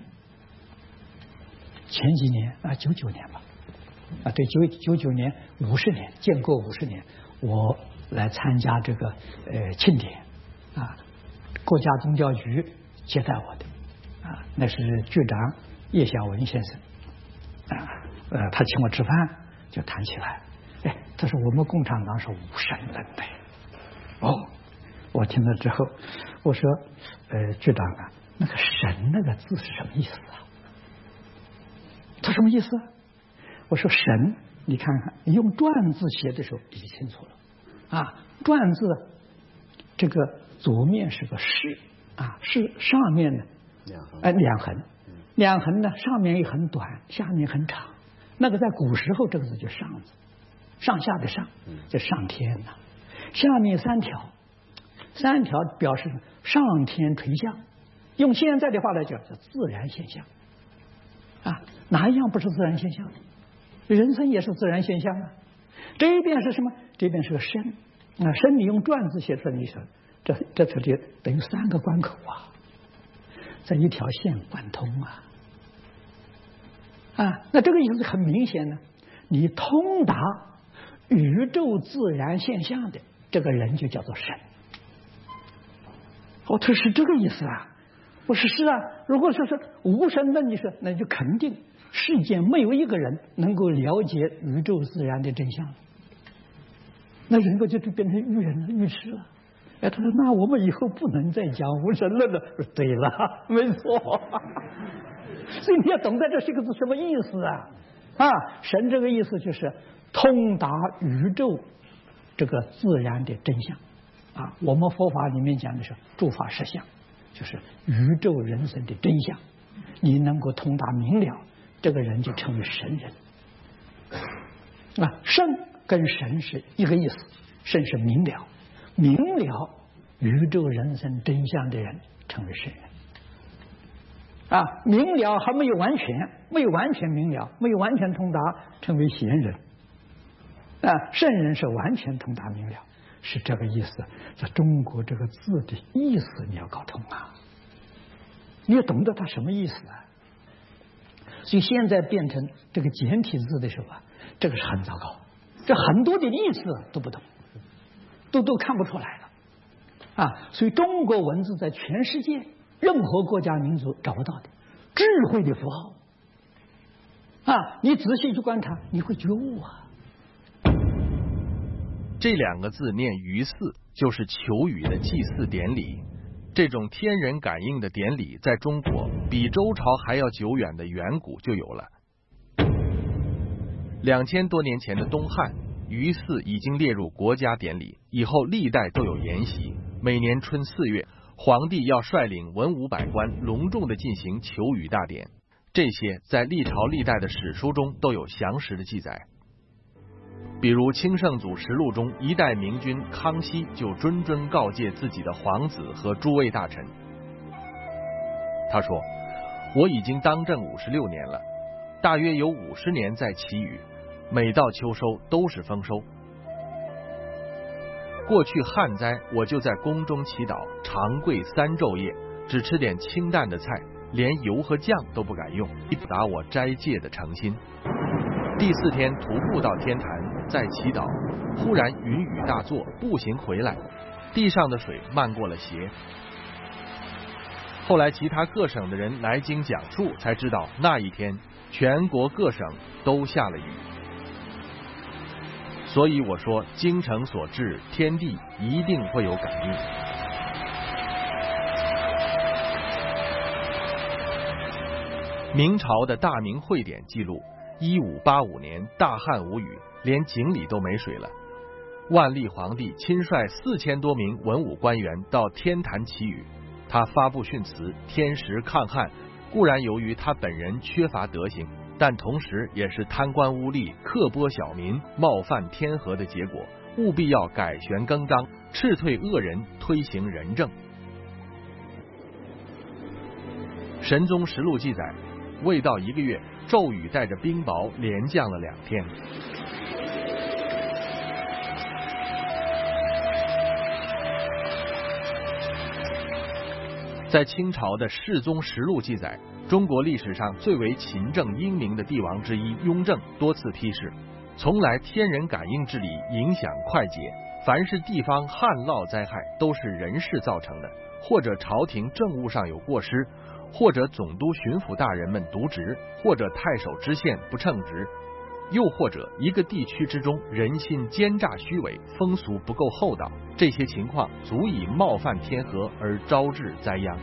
前几年99年吧对99年50年建国50年，我来参加这个庆典国家宗教局接待我的那是局长叶小文先生他请我吃饭，就谈起来，他说我们共产党是无神论的。我听了之后，我说局长那个神那个字是什么意思他什么意思我说神，你看看你用篆字写的时候你就清楚了篆字这个左面是个士是上面呢两横呢，上面一横短，下面很长，那个在古时候这个字就上字，上下的上就上天下面三条表示上天垂象，用现在的话来讲叫自然现象哪一样不是自然现象？人生也是自然现象这边是什么？这边是个身啊，身你用篆字写出来，你说这就等于3个关口啊，在一条线贯通啊。那这个意思很明显呢，你通达宇宙自然现象的这个人就叫做神。他是这个意思啊。我说是啊，如果说是无神论，你说那就肯定世间没有一个人能够了解宇宙自然的真相，那人格就变成愚人了、愚痴了。他说那我们以后不能再讲无神论了。对了，没错。所以你要懂得这是个字什么意思啊？神这个意思就是通达宇宙这个自然的真相啊。我们佛法里面讲的是诸法实相，就是宇宙人生的真相，你能够通达明了，这个人就成为神人。圣跟神是一个意思，圣是明了，明了宇宙人生真相的人成为神人。明了还没有完全明了，没有完全通达，成为贤人。圣人是完全通达明了，是这个意思。在中国这个字的意思你要搞通啊，你要懂得它什么意思啊。所以现在变成这个简体字的时候这个是很糟糕，这很多的意思都不懂，都看不出来了所以中国文字在全世界任何国家民族找不到的智慧的符号你仔细去观察，你会觉悟这2个字念于祀，就是求雨的祭祀典礼。这种天人感应的典礼在中国比周朝还要久远的远古就有了。2000多年前的东汉，于祀已经列入国家典礼，以后历代都有沿袭。每年春4月，皇帝要率领文武百官隆重地进行求雨大典，这些在历朝历代的史书中都有详实的记载。比如《清圣祖实录》中，一代明君康熙就谆谆告诫自己的皇子和诸位大臣，他说：“我已经当政56年了，大约有50年在祈雨，每到秋收都是丰收。过去旱灾，我就在宫中祈祷，长跪3昼夜，只吃点清淡的菜，连油和酱都不敢用，以表达我斋戒的诚心。第4天徒步到天坛，在祈祷，忽然云雨大作，步行回来，地上的水漫过了鞋。后来其他各省的人来京讲述，才知道那一天全国各省都下了雨。所以我说，精诚所至，天地一定会有感应。明朝的大明会典记录，1585年大旱无雨，连井里都没水了。万历皇帝亲率4000多名文武官员到天坛祈雨，他发布训词，天时抗旱，固然由于他本人缺乏德行，但同时也是贪官污吏、刻剥小民、冒犯天和的结果，务必要改弦更张，斥退恶人，推行仁政。神宗实录记载，未到1个月，骤雨带着冰雹连降了2天。在清朝的世宗实录记载，中国历史上最为勤政英明的帝王之一雍正多次批示，从来天人感应之理影响快捷，凡是地方旱涝灾害都是人事造成的，或者朝廷政务上有过失，或者总督巡抚大人们渎职，或者太守知县不称职，又或者一个地区之中人心奸诈虚伪，风俗不够厚道，这些情况足以冒犯天和而招致灾殃。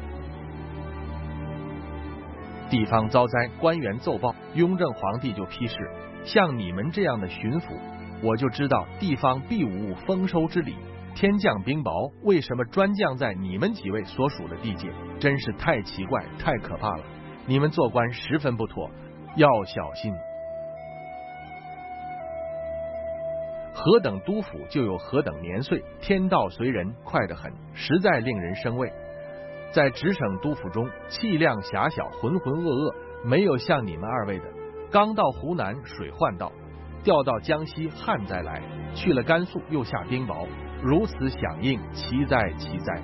地方遭灾，官员奏报，雍正皇帝就批示，像你们这样的巡抚，我就知道地方必无丰收之理，天降冰雹，为什么专降在你们几位所属的地界？真是太奇怪，太可怕了！你们做官十分不妥，要小心。何等督府就有何等年岁，天道随人，快得很，实在令人生畏。在直省督府中，气量狭小，浑浑噩噩，没有像你们2位的。刚到湖南，水患到， 调到江西旱灾来，去了甘肃又下冰雹，如此响应，奇哉奇哉。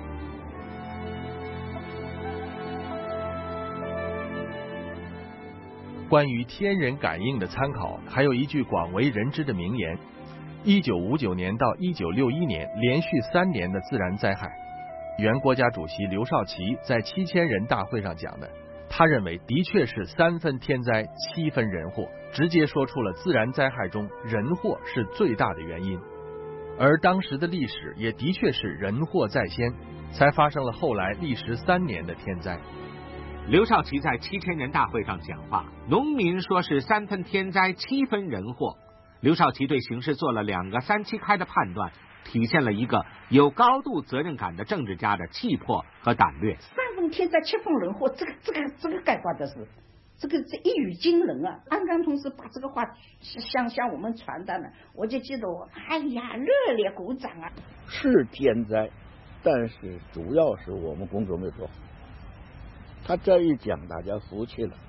关于天人感应的参考，还有一句广为人知的名言：1959年到1961年连续3年的自然灾害，原国家主席刘少奇在7000人大会上讲的。他认为的确是3分天灾7分人祸，直接说出了自然灾害中人祸是最大的原因。而当时的历史也的确是人祸在先，才发生了后来历时3年的天灾。 刘少奇在7000人大会上讲话，农民说是3分天灾7分人祸。刘少奇对形势做了2个3七开的判断，体现了一个有高度责任感的政治家的气魄和胆略。 3分天灾7分人祸，这个概括的是，这一语惊人啊！安刚同志把这个话向我们传达了，我就记得哎呀，热烈鼓掌啊！ 是天灾，但是主要是我们工作没做好。他这一讲，大家服气了。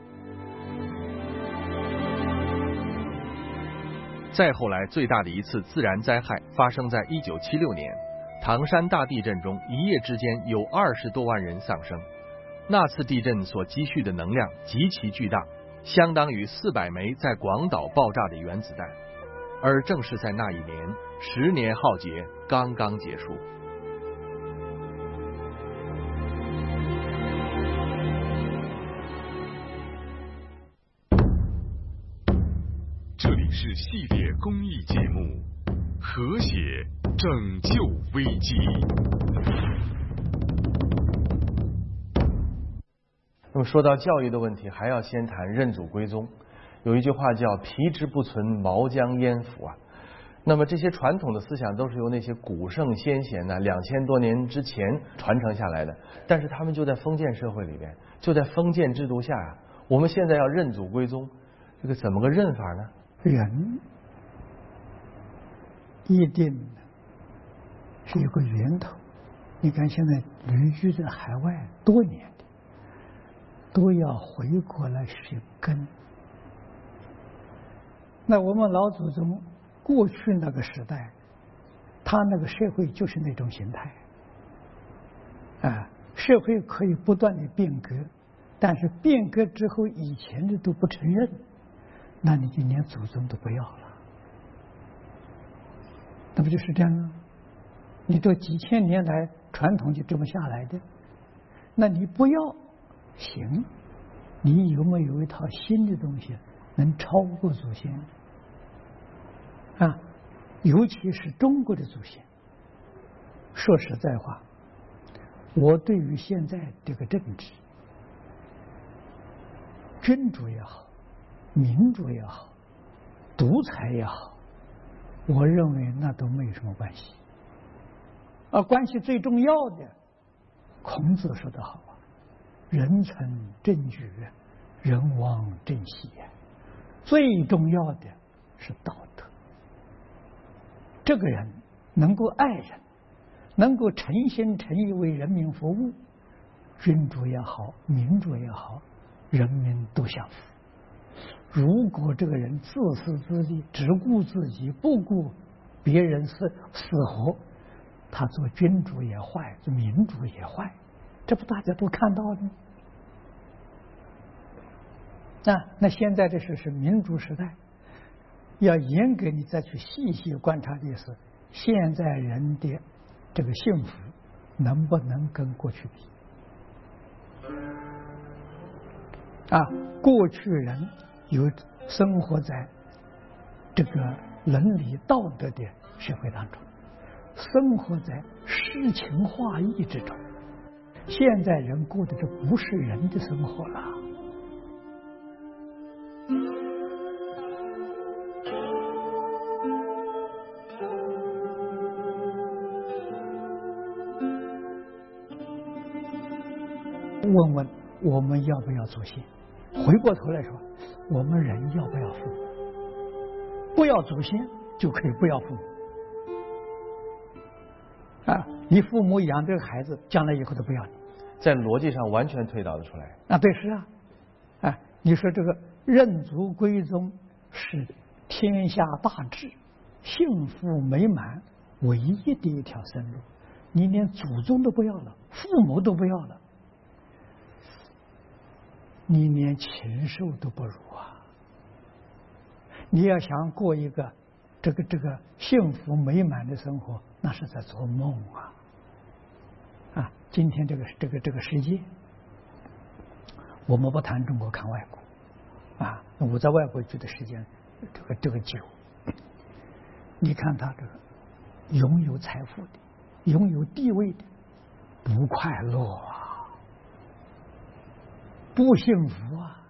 再后来，最大的一次自然灾害发生在1976年，唐山大地震中，一夜之间有20多万人丧生。那次地震所积蓄的能量极其巨大，相当于400枚在广岛爆炸的原子弹。而正是在那一年，10年浩劫刚刚结束。 这里是系列公益节目《和谐拯救危机》。 那么说到教育的问题，还要先谈认祖归宗。有一句话叫“皮之不存，毛将焉附”啊。那么这些传统的思想都是由那些古圣先贤呢2000多年之前传承下来的，但是他们就在封建社会里边，就在封建制度下啊。我们现在要认祖归宗，这个怎么个认法呢？ 人一定是有个源头。你看现在旅居在海外多年的，都要回国来寻根。那我们老祖宗过去那个时代，他那个社会就是那种形态啊，社会可以不断的变革，但是变革之后以前的都不承认，那你就连祖宗都不要了，那不就是这样啊？你这几千年来传统就这么下来的，那你不要行，你有没有一套新的东西能超过祖先啊？尤其是中国的祖先。说实在话，我对于现在这个政治，君主也好，民主也好，独裁也好，我认为那都没有什么关系。而关系最重要的，孔子说得好啊，人臣正举，人亡政息。最重要的是道德。这个人能够爱人，能够诚心诚意为人民服务，君主也好，民主也好，人民都享福。如果这个人自私自利，只顾自己，不顾别人死活，他做君主也坏，做民主也坏，这不大家都看到的吗？那现在这是民主时代，要严格你再去细细观察的是，现在人的这个幸福能不能跟过去比？过去人有生活在这个伦理道德的社会当中，生活在诗情画意之中。现在人过的这不是人的生活了。问问我们要不要祖先？回过头来说，我们人要不要父母？不要祖先就可以不要父母你父母养这个孩子，将来以后都不要你， 在逻辑上完全推导得出来对，是你说这个认祖归宗是天下大治、幸福美满唯一的一条生路，你连祖宗都不要了，父母都不要了，你连禽兽都不如啊！你要想过一个这个幸福美满的生活，那是在做梦啊！啊，今天这个世界，我们不谈中国，看外国啊。我在外国住的时间这个久，你看他这个拥有财富的、拥有地位的，不快乐啊，不幸福啊！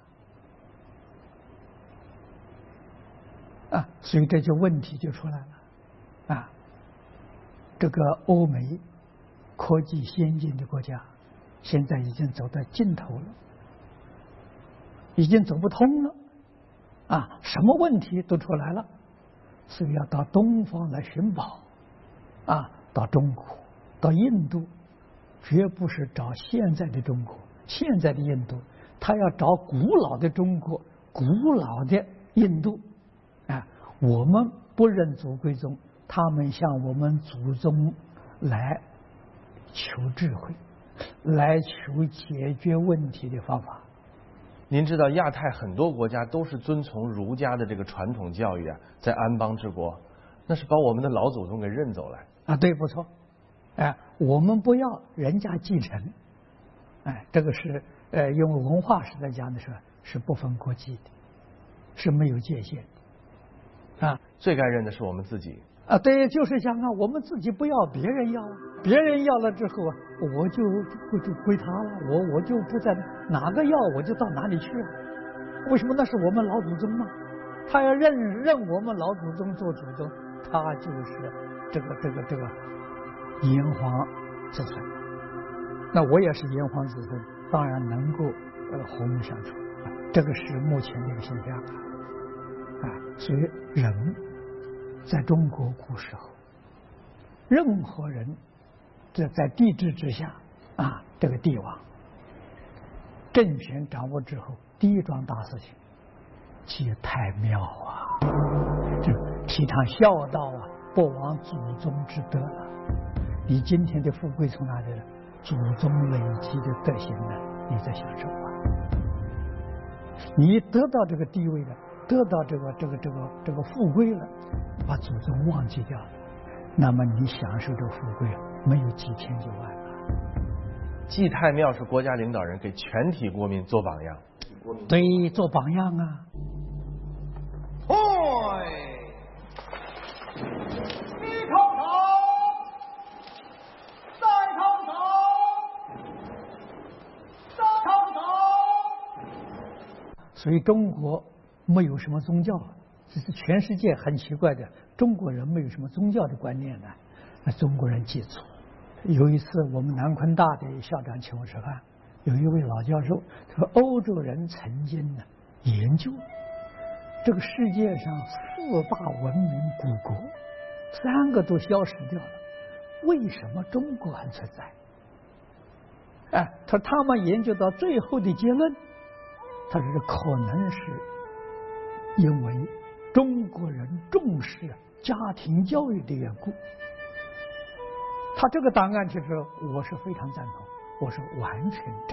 啊，所以这就问题就出来了啊。这个欧美科技先进的国家，现在已经走到尽头了，已经走不通了啊！什么问题都出来了，所以要到东方来寻宝啊，到中国、到印度，绝不是找现在的中国、现在的印度，他要找古老的中国、古老的印度啊！我们不认祖归宗，他们向我们祖宗来求智慧，来求解决问题的方法。 您知道亚太很多国家都是遵从儒家的这个传统教育啊，在安邦治国，那是把我们的老祖宗给认走了啊！对，不错，哎，我们不要人家继承，哎，这个是用文化史来讲的时候是不分国籍的，是没有界限的啊。 最该认的是我们自己啊！对，就是想啊，我们自己不要，别人要，别人要了之后啊，我就归他了，我就不在哪个要我就到哪里去了。为什么？那是我们老祖宗嘛，他要认我们老祖宗做祖宗，他就是这个炎黄子孙。那我也是炎黄子孙，当然能够和睦相处，这个是目前的一个现象啊。所以人在中国古时候，任何人这在帝制之下啊，这个帝王政权掌握之后，第一桩大事情即太庙啊，就提倡孝道啊，不忘祖宗之德了。你今天的富贵从哪里来？祖宗累积的德行呢？你在享受啊。你得到这个地位了，得到这个富贵了，把祖宗忘记掉了，那么你享受这个富贵没有几天就完了。 祭太庙是国家领导人给全体国民做榜样， 对，做榜样啊。所以中国没有什么宗教，这是全世界很奇怪的。中国人没有什么宗教的观念呢，那中国人记住。有一次我们南昆大的校长请我吃饭，有一位老教授说，欧洲人曾经呢研究这个世界上4大文明古国，3个都消失掉了，为什么中国还存在？哎，他说他们研究到最后的结论，他说这可能是因为中国人重视家庭教育的缘故。他这个答案其实我是非常赞同，我是完全正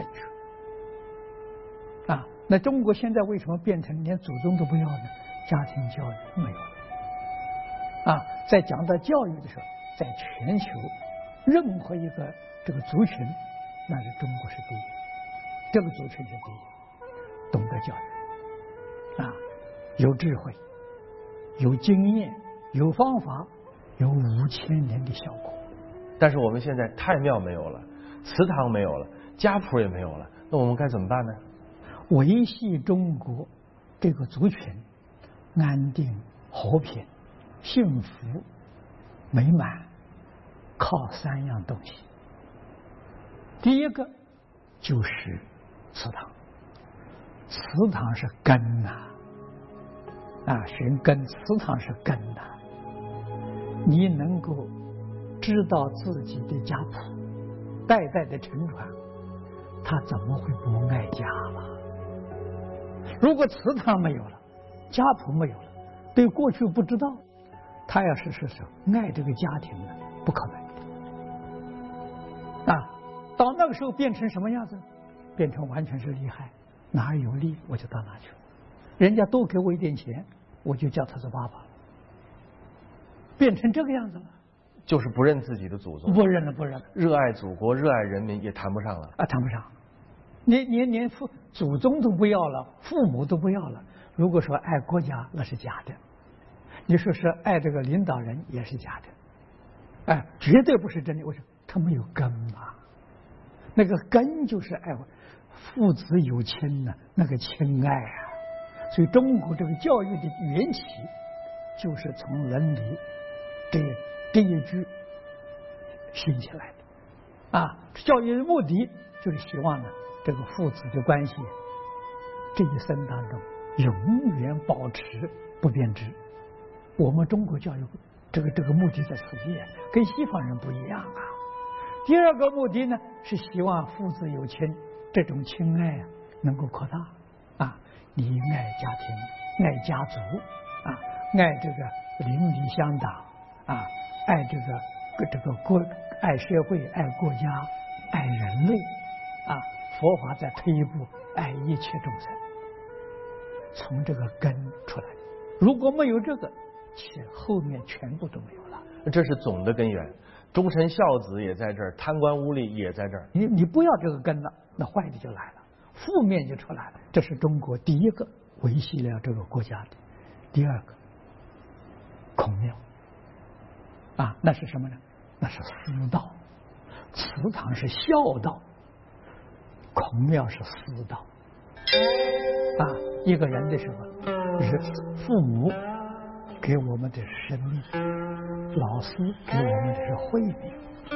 确啊。那中国现在为什么变成连祖宗都不要呢？家庭教育没有啊。在讲到教育的时候，在全球任何一个这个族群，那是中国是第一，这个族群是第一，懂得教育啊，有智慧，有经验，有方法，有5000年的效果。 但是我们现在太庙没有了，祠堂没有了，家谱也没有了，那我们该怎么办呢？ 维系中国这个族群安定、和平、幸福、美满，靠3样东西。第一个就是祠堂，祠堂是根呐，寻根，祠堂是根呐。你能够知道自己的家谱，代代的承传，他怎么会不爱家了？如果祠堂没有了，家谱没有了， 对过去不知道，他要是爱这个家庭呢，不可能啊。到那个时候变成什么样子？变成完全是利害，哪儿有利我就到哪去，人家多给我一点钱，我就叫他是爸爸了，变成这个样子了。 就是不认自己的祖宗， 不认了，不认了。 热爱祖国、热爱人民也谈不上了啊，谈不上。连祖宗都不要了，父母都不要了。如果说爱国家，那是假的。你说是爱这个领导人，也是假的。哎，绝对不是真的。为什么？他没有根嘛。那个根就是爱父子有亲呢，那个亲爱啊。所以中国这个教育的缘起，就是从伦理这一句兴起来的啊。教育的目的就是希望呢，这个父子的关系这一生当中永远保持不变质。我们中国教育这个目的在此地，跟西方人不一样啊。第二个目的呢，是希望父子有亲这种亲爱啊能够扩大啊。你爱家庭，爱家族啊，爱这个邻里乡党啊，爱这个国，爱社会，爱国家，爱人类啊。佛法再退一步，爱一切众生，从这个根出来。如果没有这个，后面全部都没有了。 这是总的根源，忠臣孝子也在这儿，贪官污吏也在这儿。 你不要这个根了，那坏的就来了，负面就出来了。这是中国第一个维系了这个国家的。第二个，孔庙啊，那是什么呢？那是私道，祠堂是孝道，孔庙是私道啊。一个人的时候，是父母给我们的是生命，老师给我们的是慧命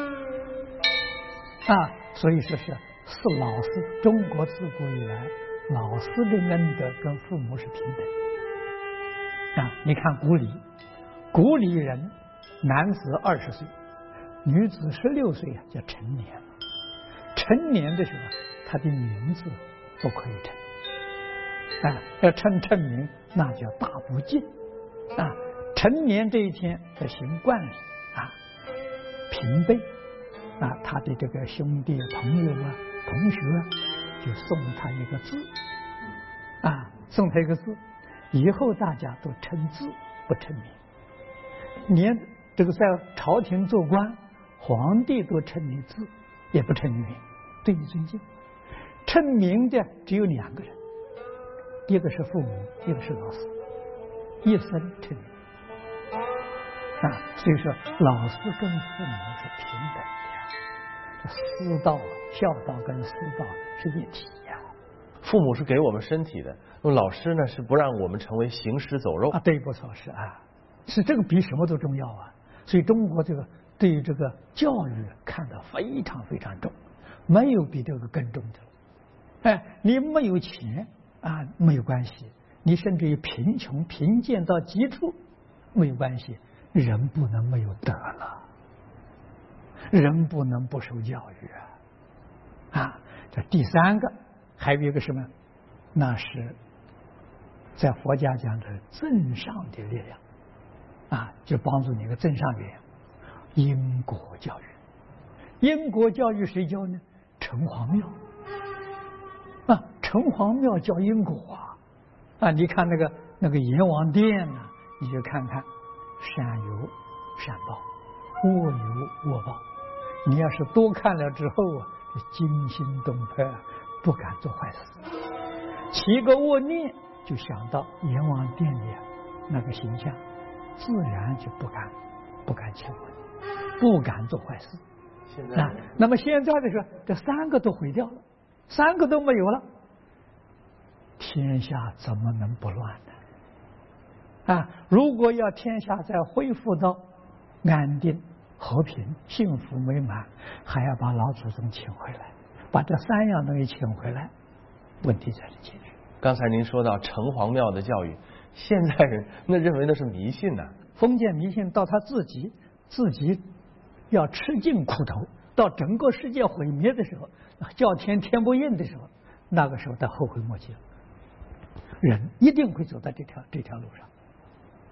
啊。所以说是老师，中国自古以来老师的恩德跟父母是平等啊。你看古礼人，男子20岁，女子16岁啊，叫成年了。成年的时候，他的名字不可以称啊，要称名那叫大不敬啊。成年这一天要行冠礼啊，平辈啊，他的这个兄弟朋友啊、同学啊，就送他一个字啊，送他一个字，以后大家都称字不称名。连这个在朝廷做官，皇帝都称你字，也不称你名，对你尊敬。称名的只有2个人，一个是父母，一个是老师，一生称名啊。所以说，老师跟父母是平等的，这师道、孝道跟师道是一体呀。 父母是给我们身体的，那么老师呢是不让我们成为行尸走肉啊。对，不错，是啊，是这个比什么都重要啊。所以中国这个对于这个教育看得非常非常重，没有比这个更重的了。哎，你没有钱啊，没有关系，你甚至于贫穷贫贱到极处没有关系，人不能没有德了，人不能不受教育啊。这第3个还有一个什么？那是在佛家讲的正上的力量啊，就帮助你一个正上力量，因果教育。因果教育谁教呢？城隍庙啊，城隍庙教因果啊。你看那个阎王殿呢，你就看看善有善报，恶有恶报。你要是多看了之后啊，惊心动魄，不敢做坏事，起个恶念就想到阎王殿里那个形象，自然就不敢起恶念，不敢做坏事。那么现在的时候，这3个都毁掉了，3个都没有了，天下怎么能不乱呢？啊，如果要天下再恢复到安定、和平、幸福、美满，还要把老祖宗请回来，把这3样东西请回来，问题才能解决。 刚才您说到城隍庙的教育，现在人那认为那是迷信呢。 封建迷信到他自己要吃尽苦头，到整个世界毁灭的时候，叫天不应的时候，那个时候他后悔莫及了。人一定会走到这条路上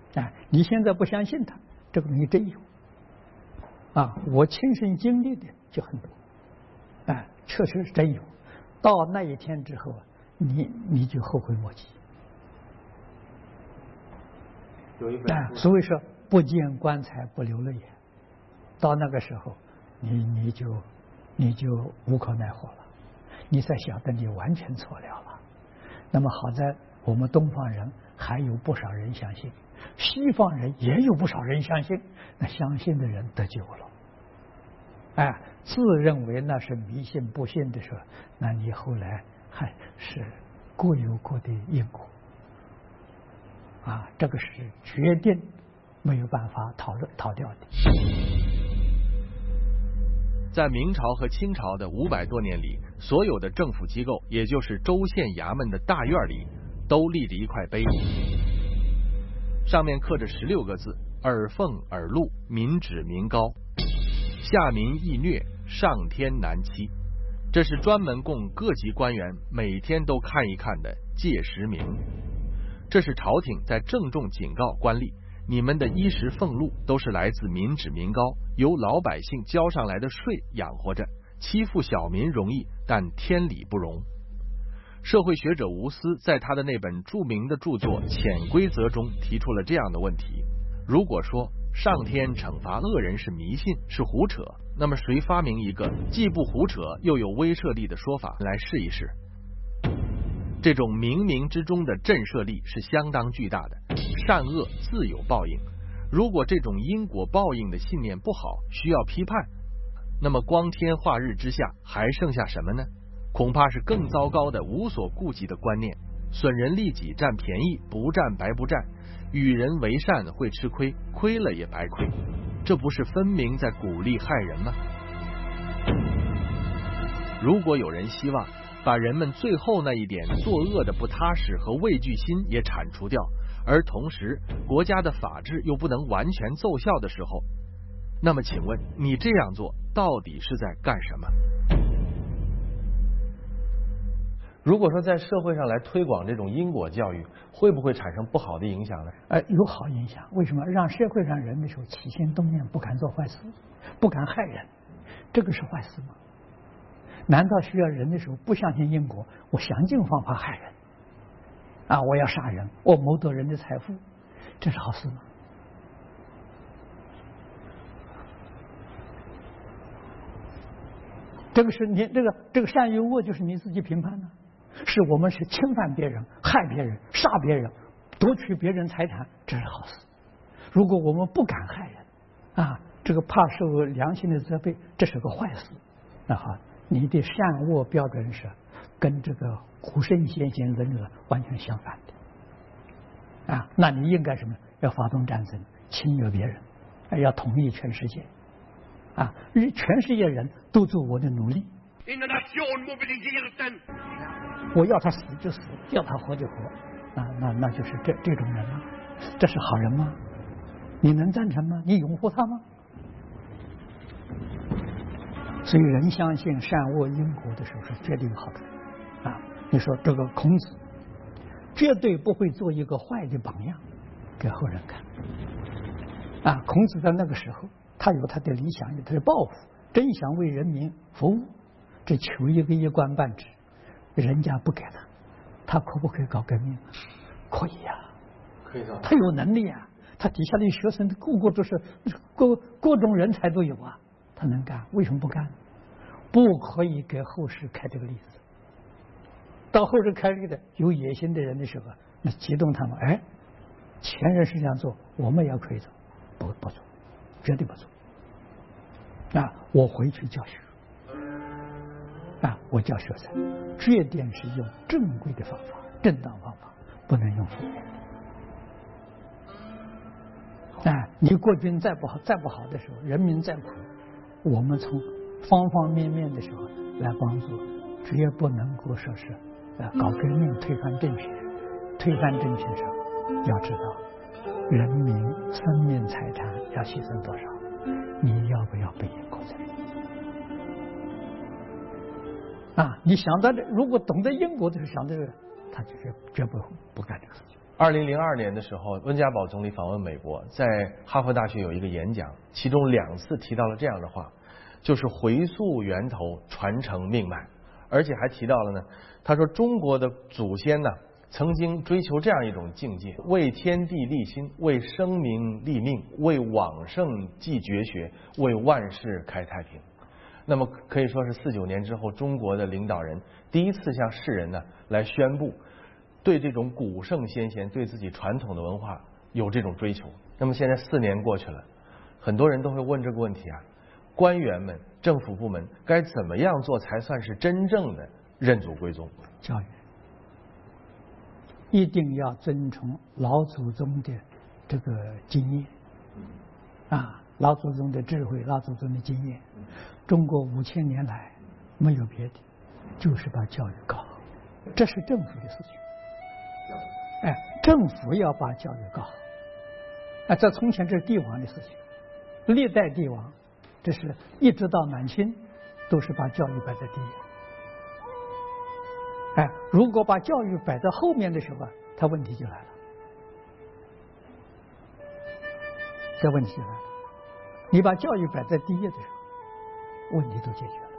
你现在不相信他，这个东西真有我亲身经历的就很多，确实是真有。到那一天之后，你就后悔莫及。所以说不见棺材不流泪眼，到那个时候，你就无可奈何了，你才晓得你完全错了了。那么好在我们东方人还有不少人相信，西方人也有不少人相信，那相信的人得救了。自认为那是迷信不信的时候，那你后来还是各有各的因果这个是决定没有办法逃掉的。 在明朝和清朝的500多年里，所有的政府机构，也就是州县衙门的大院里，都立着一块碑，上面刻着16个字：耳奉耳禄，民脂民膏，下民易虐，上天难欺。这是专门供各级官员每天都看一看的戒时明。这是朝廷在郑重警告官吏，你们的衣食俸禄都是来自民脂民膏，由老百姓交上来的税养活着，欺负小民容易，但天理不容。社会学者吴思在他的那本著名的著作《潜规则》中提出了这样的问题：如果说上天惩罚恶人是迷信，是胡扯，那么谁发明一个既不胡扯又有威慑力的说法来试一试？这种冥冥之中的震慑力是相当巨大的，善恶自有报应。如果这种因果报应的信念不好，需要批判，那么光天化日之下还剩下什么呢？恐怕是更糟糕的无所顾忌的观念，损人利己占便宜，不占白不占，与人为善会吃亏，亏了也白亏，这不是分明在鼓励害人吗？如果有人希望把人们最后那一点作恶的不踏实和畏惧心也铲除掉，而同时国家的法治又不能完全奏效的时候，那么请问你这样做到底是在干什么？ 如果说在社会上来推广这种因果教育，会不会产生不好的影响呢？ 有好影响。为什么？让社会上人的时候起心动念不敢做坏事，不敢害人，这个是坏事吗？难道需要人的时候不相信因果，我想尽方法害人我要杀人，我谋得人的财富，这是好事吗？这个是你这个善与恶就是你自己评判的，是我们是侵犯别人、害别人、杀别人、夺取别人财产，这是好事。如果我们不敢害人这个怕受良心的责备，这是个坏事。那好，你的善恶标准是跟这个古圣先贤伦理完全相反的那你应该什么？要发动战争，侵略别人，要统一全世界全世界人都做我的奴隶。我要他死就死，要他活就活，那就是这种人吗？这是好人吗？你能赞成吗？你拥护他吗？所以人相信善恶因果的时候是绝对有好处你说这个孔子绝对不会做一个坏的榜样给后人看孔子在那个时候他有他的理想，有他的抱负，真想为人民服务，这求一个一官半职，人家不给他可不可以搞革命？可以可以他有能力他底下的学生个个都是各种人才都有他能干，为什么不干？不可以给后世开这个例子。到后世开例的有野心的人的时候，那激动他们，前人是这样做，我们也可以做，不做，绝对不做。我回去教学，我教学生，绝对是用正规的方法、正当方法，不能用负面的。你国军再不好的时候，人民再苦，我们从方方面面的时候来帮助，绝不能够说是搞革命推翻政权。推翻政权时候，要知道人民生命财产要牺牲多少，你要不要背因果责任？你想到这，如果懂得因果的时候想到这个，他就是绝不干这个事情。 2002年的时候，温家宝总理访问美国，在哈佛大学有一个演讲，其中2次提到了这样的话，就是回溯源头，传承命脉，而且还提到了呢，他说中国的祖先呢曾经追求这样一种境界：为天地立心，为生民立命，为往圣继绝学，为万世开太平。那么可以说是49年之后，中国的领导人第一次向世人呢来宣布，对这种古圣先贤、对自己传统的文化有这种追求。那么现在4年过去了，很多人都会问这个问题啊：官员们、政府部门该怎么样做才算是真正的认祖归宗？ 教育一定要遵从老祖宗的这个经验啊，老祖宗的智慧，老祖宗的经验。中国5000年来没有别的，就是把教育搞好，这是政府的事情。哎，政府要把教育搞好。啊，在从前这是帝王的事情，历代帝王，这是一直到满清，都是把教育摆在第一。哎，如果把教育摆在后面的时候啊，他问题就来了，这问题就来了。你把教育摆在第一的时候，问题都解决了。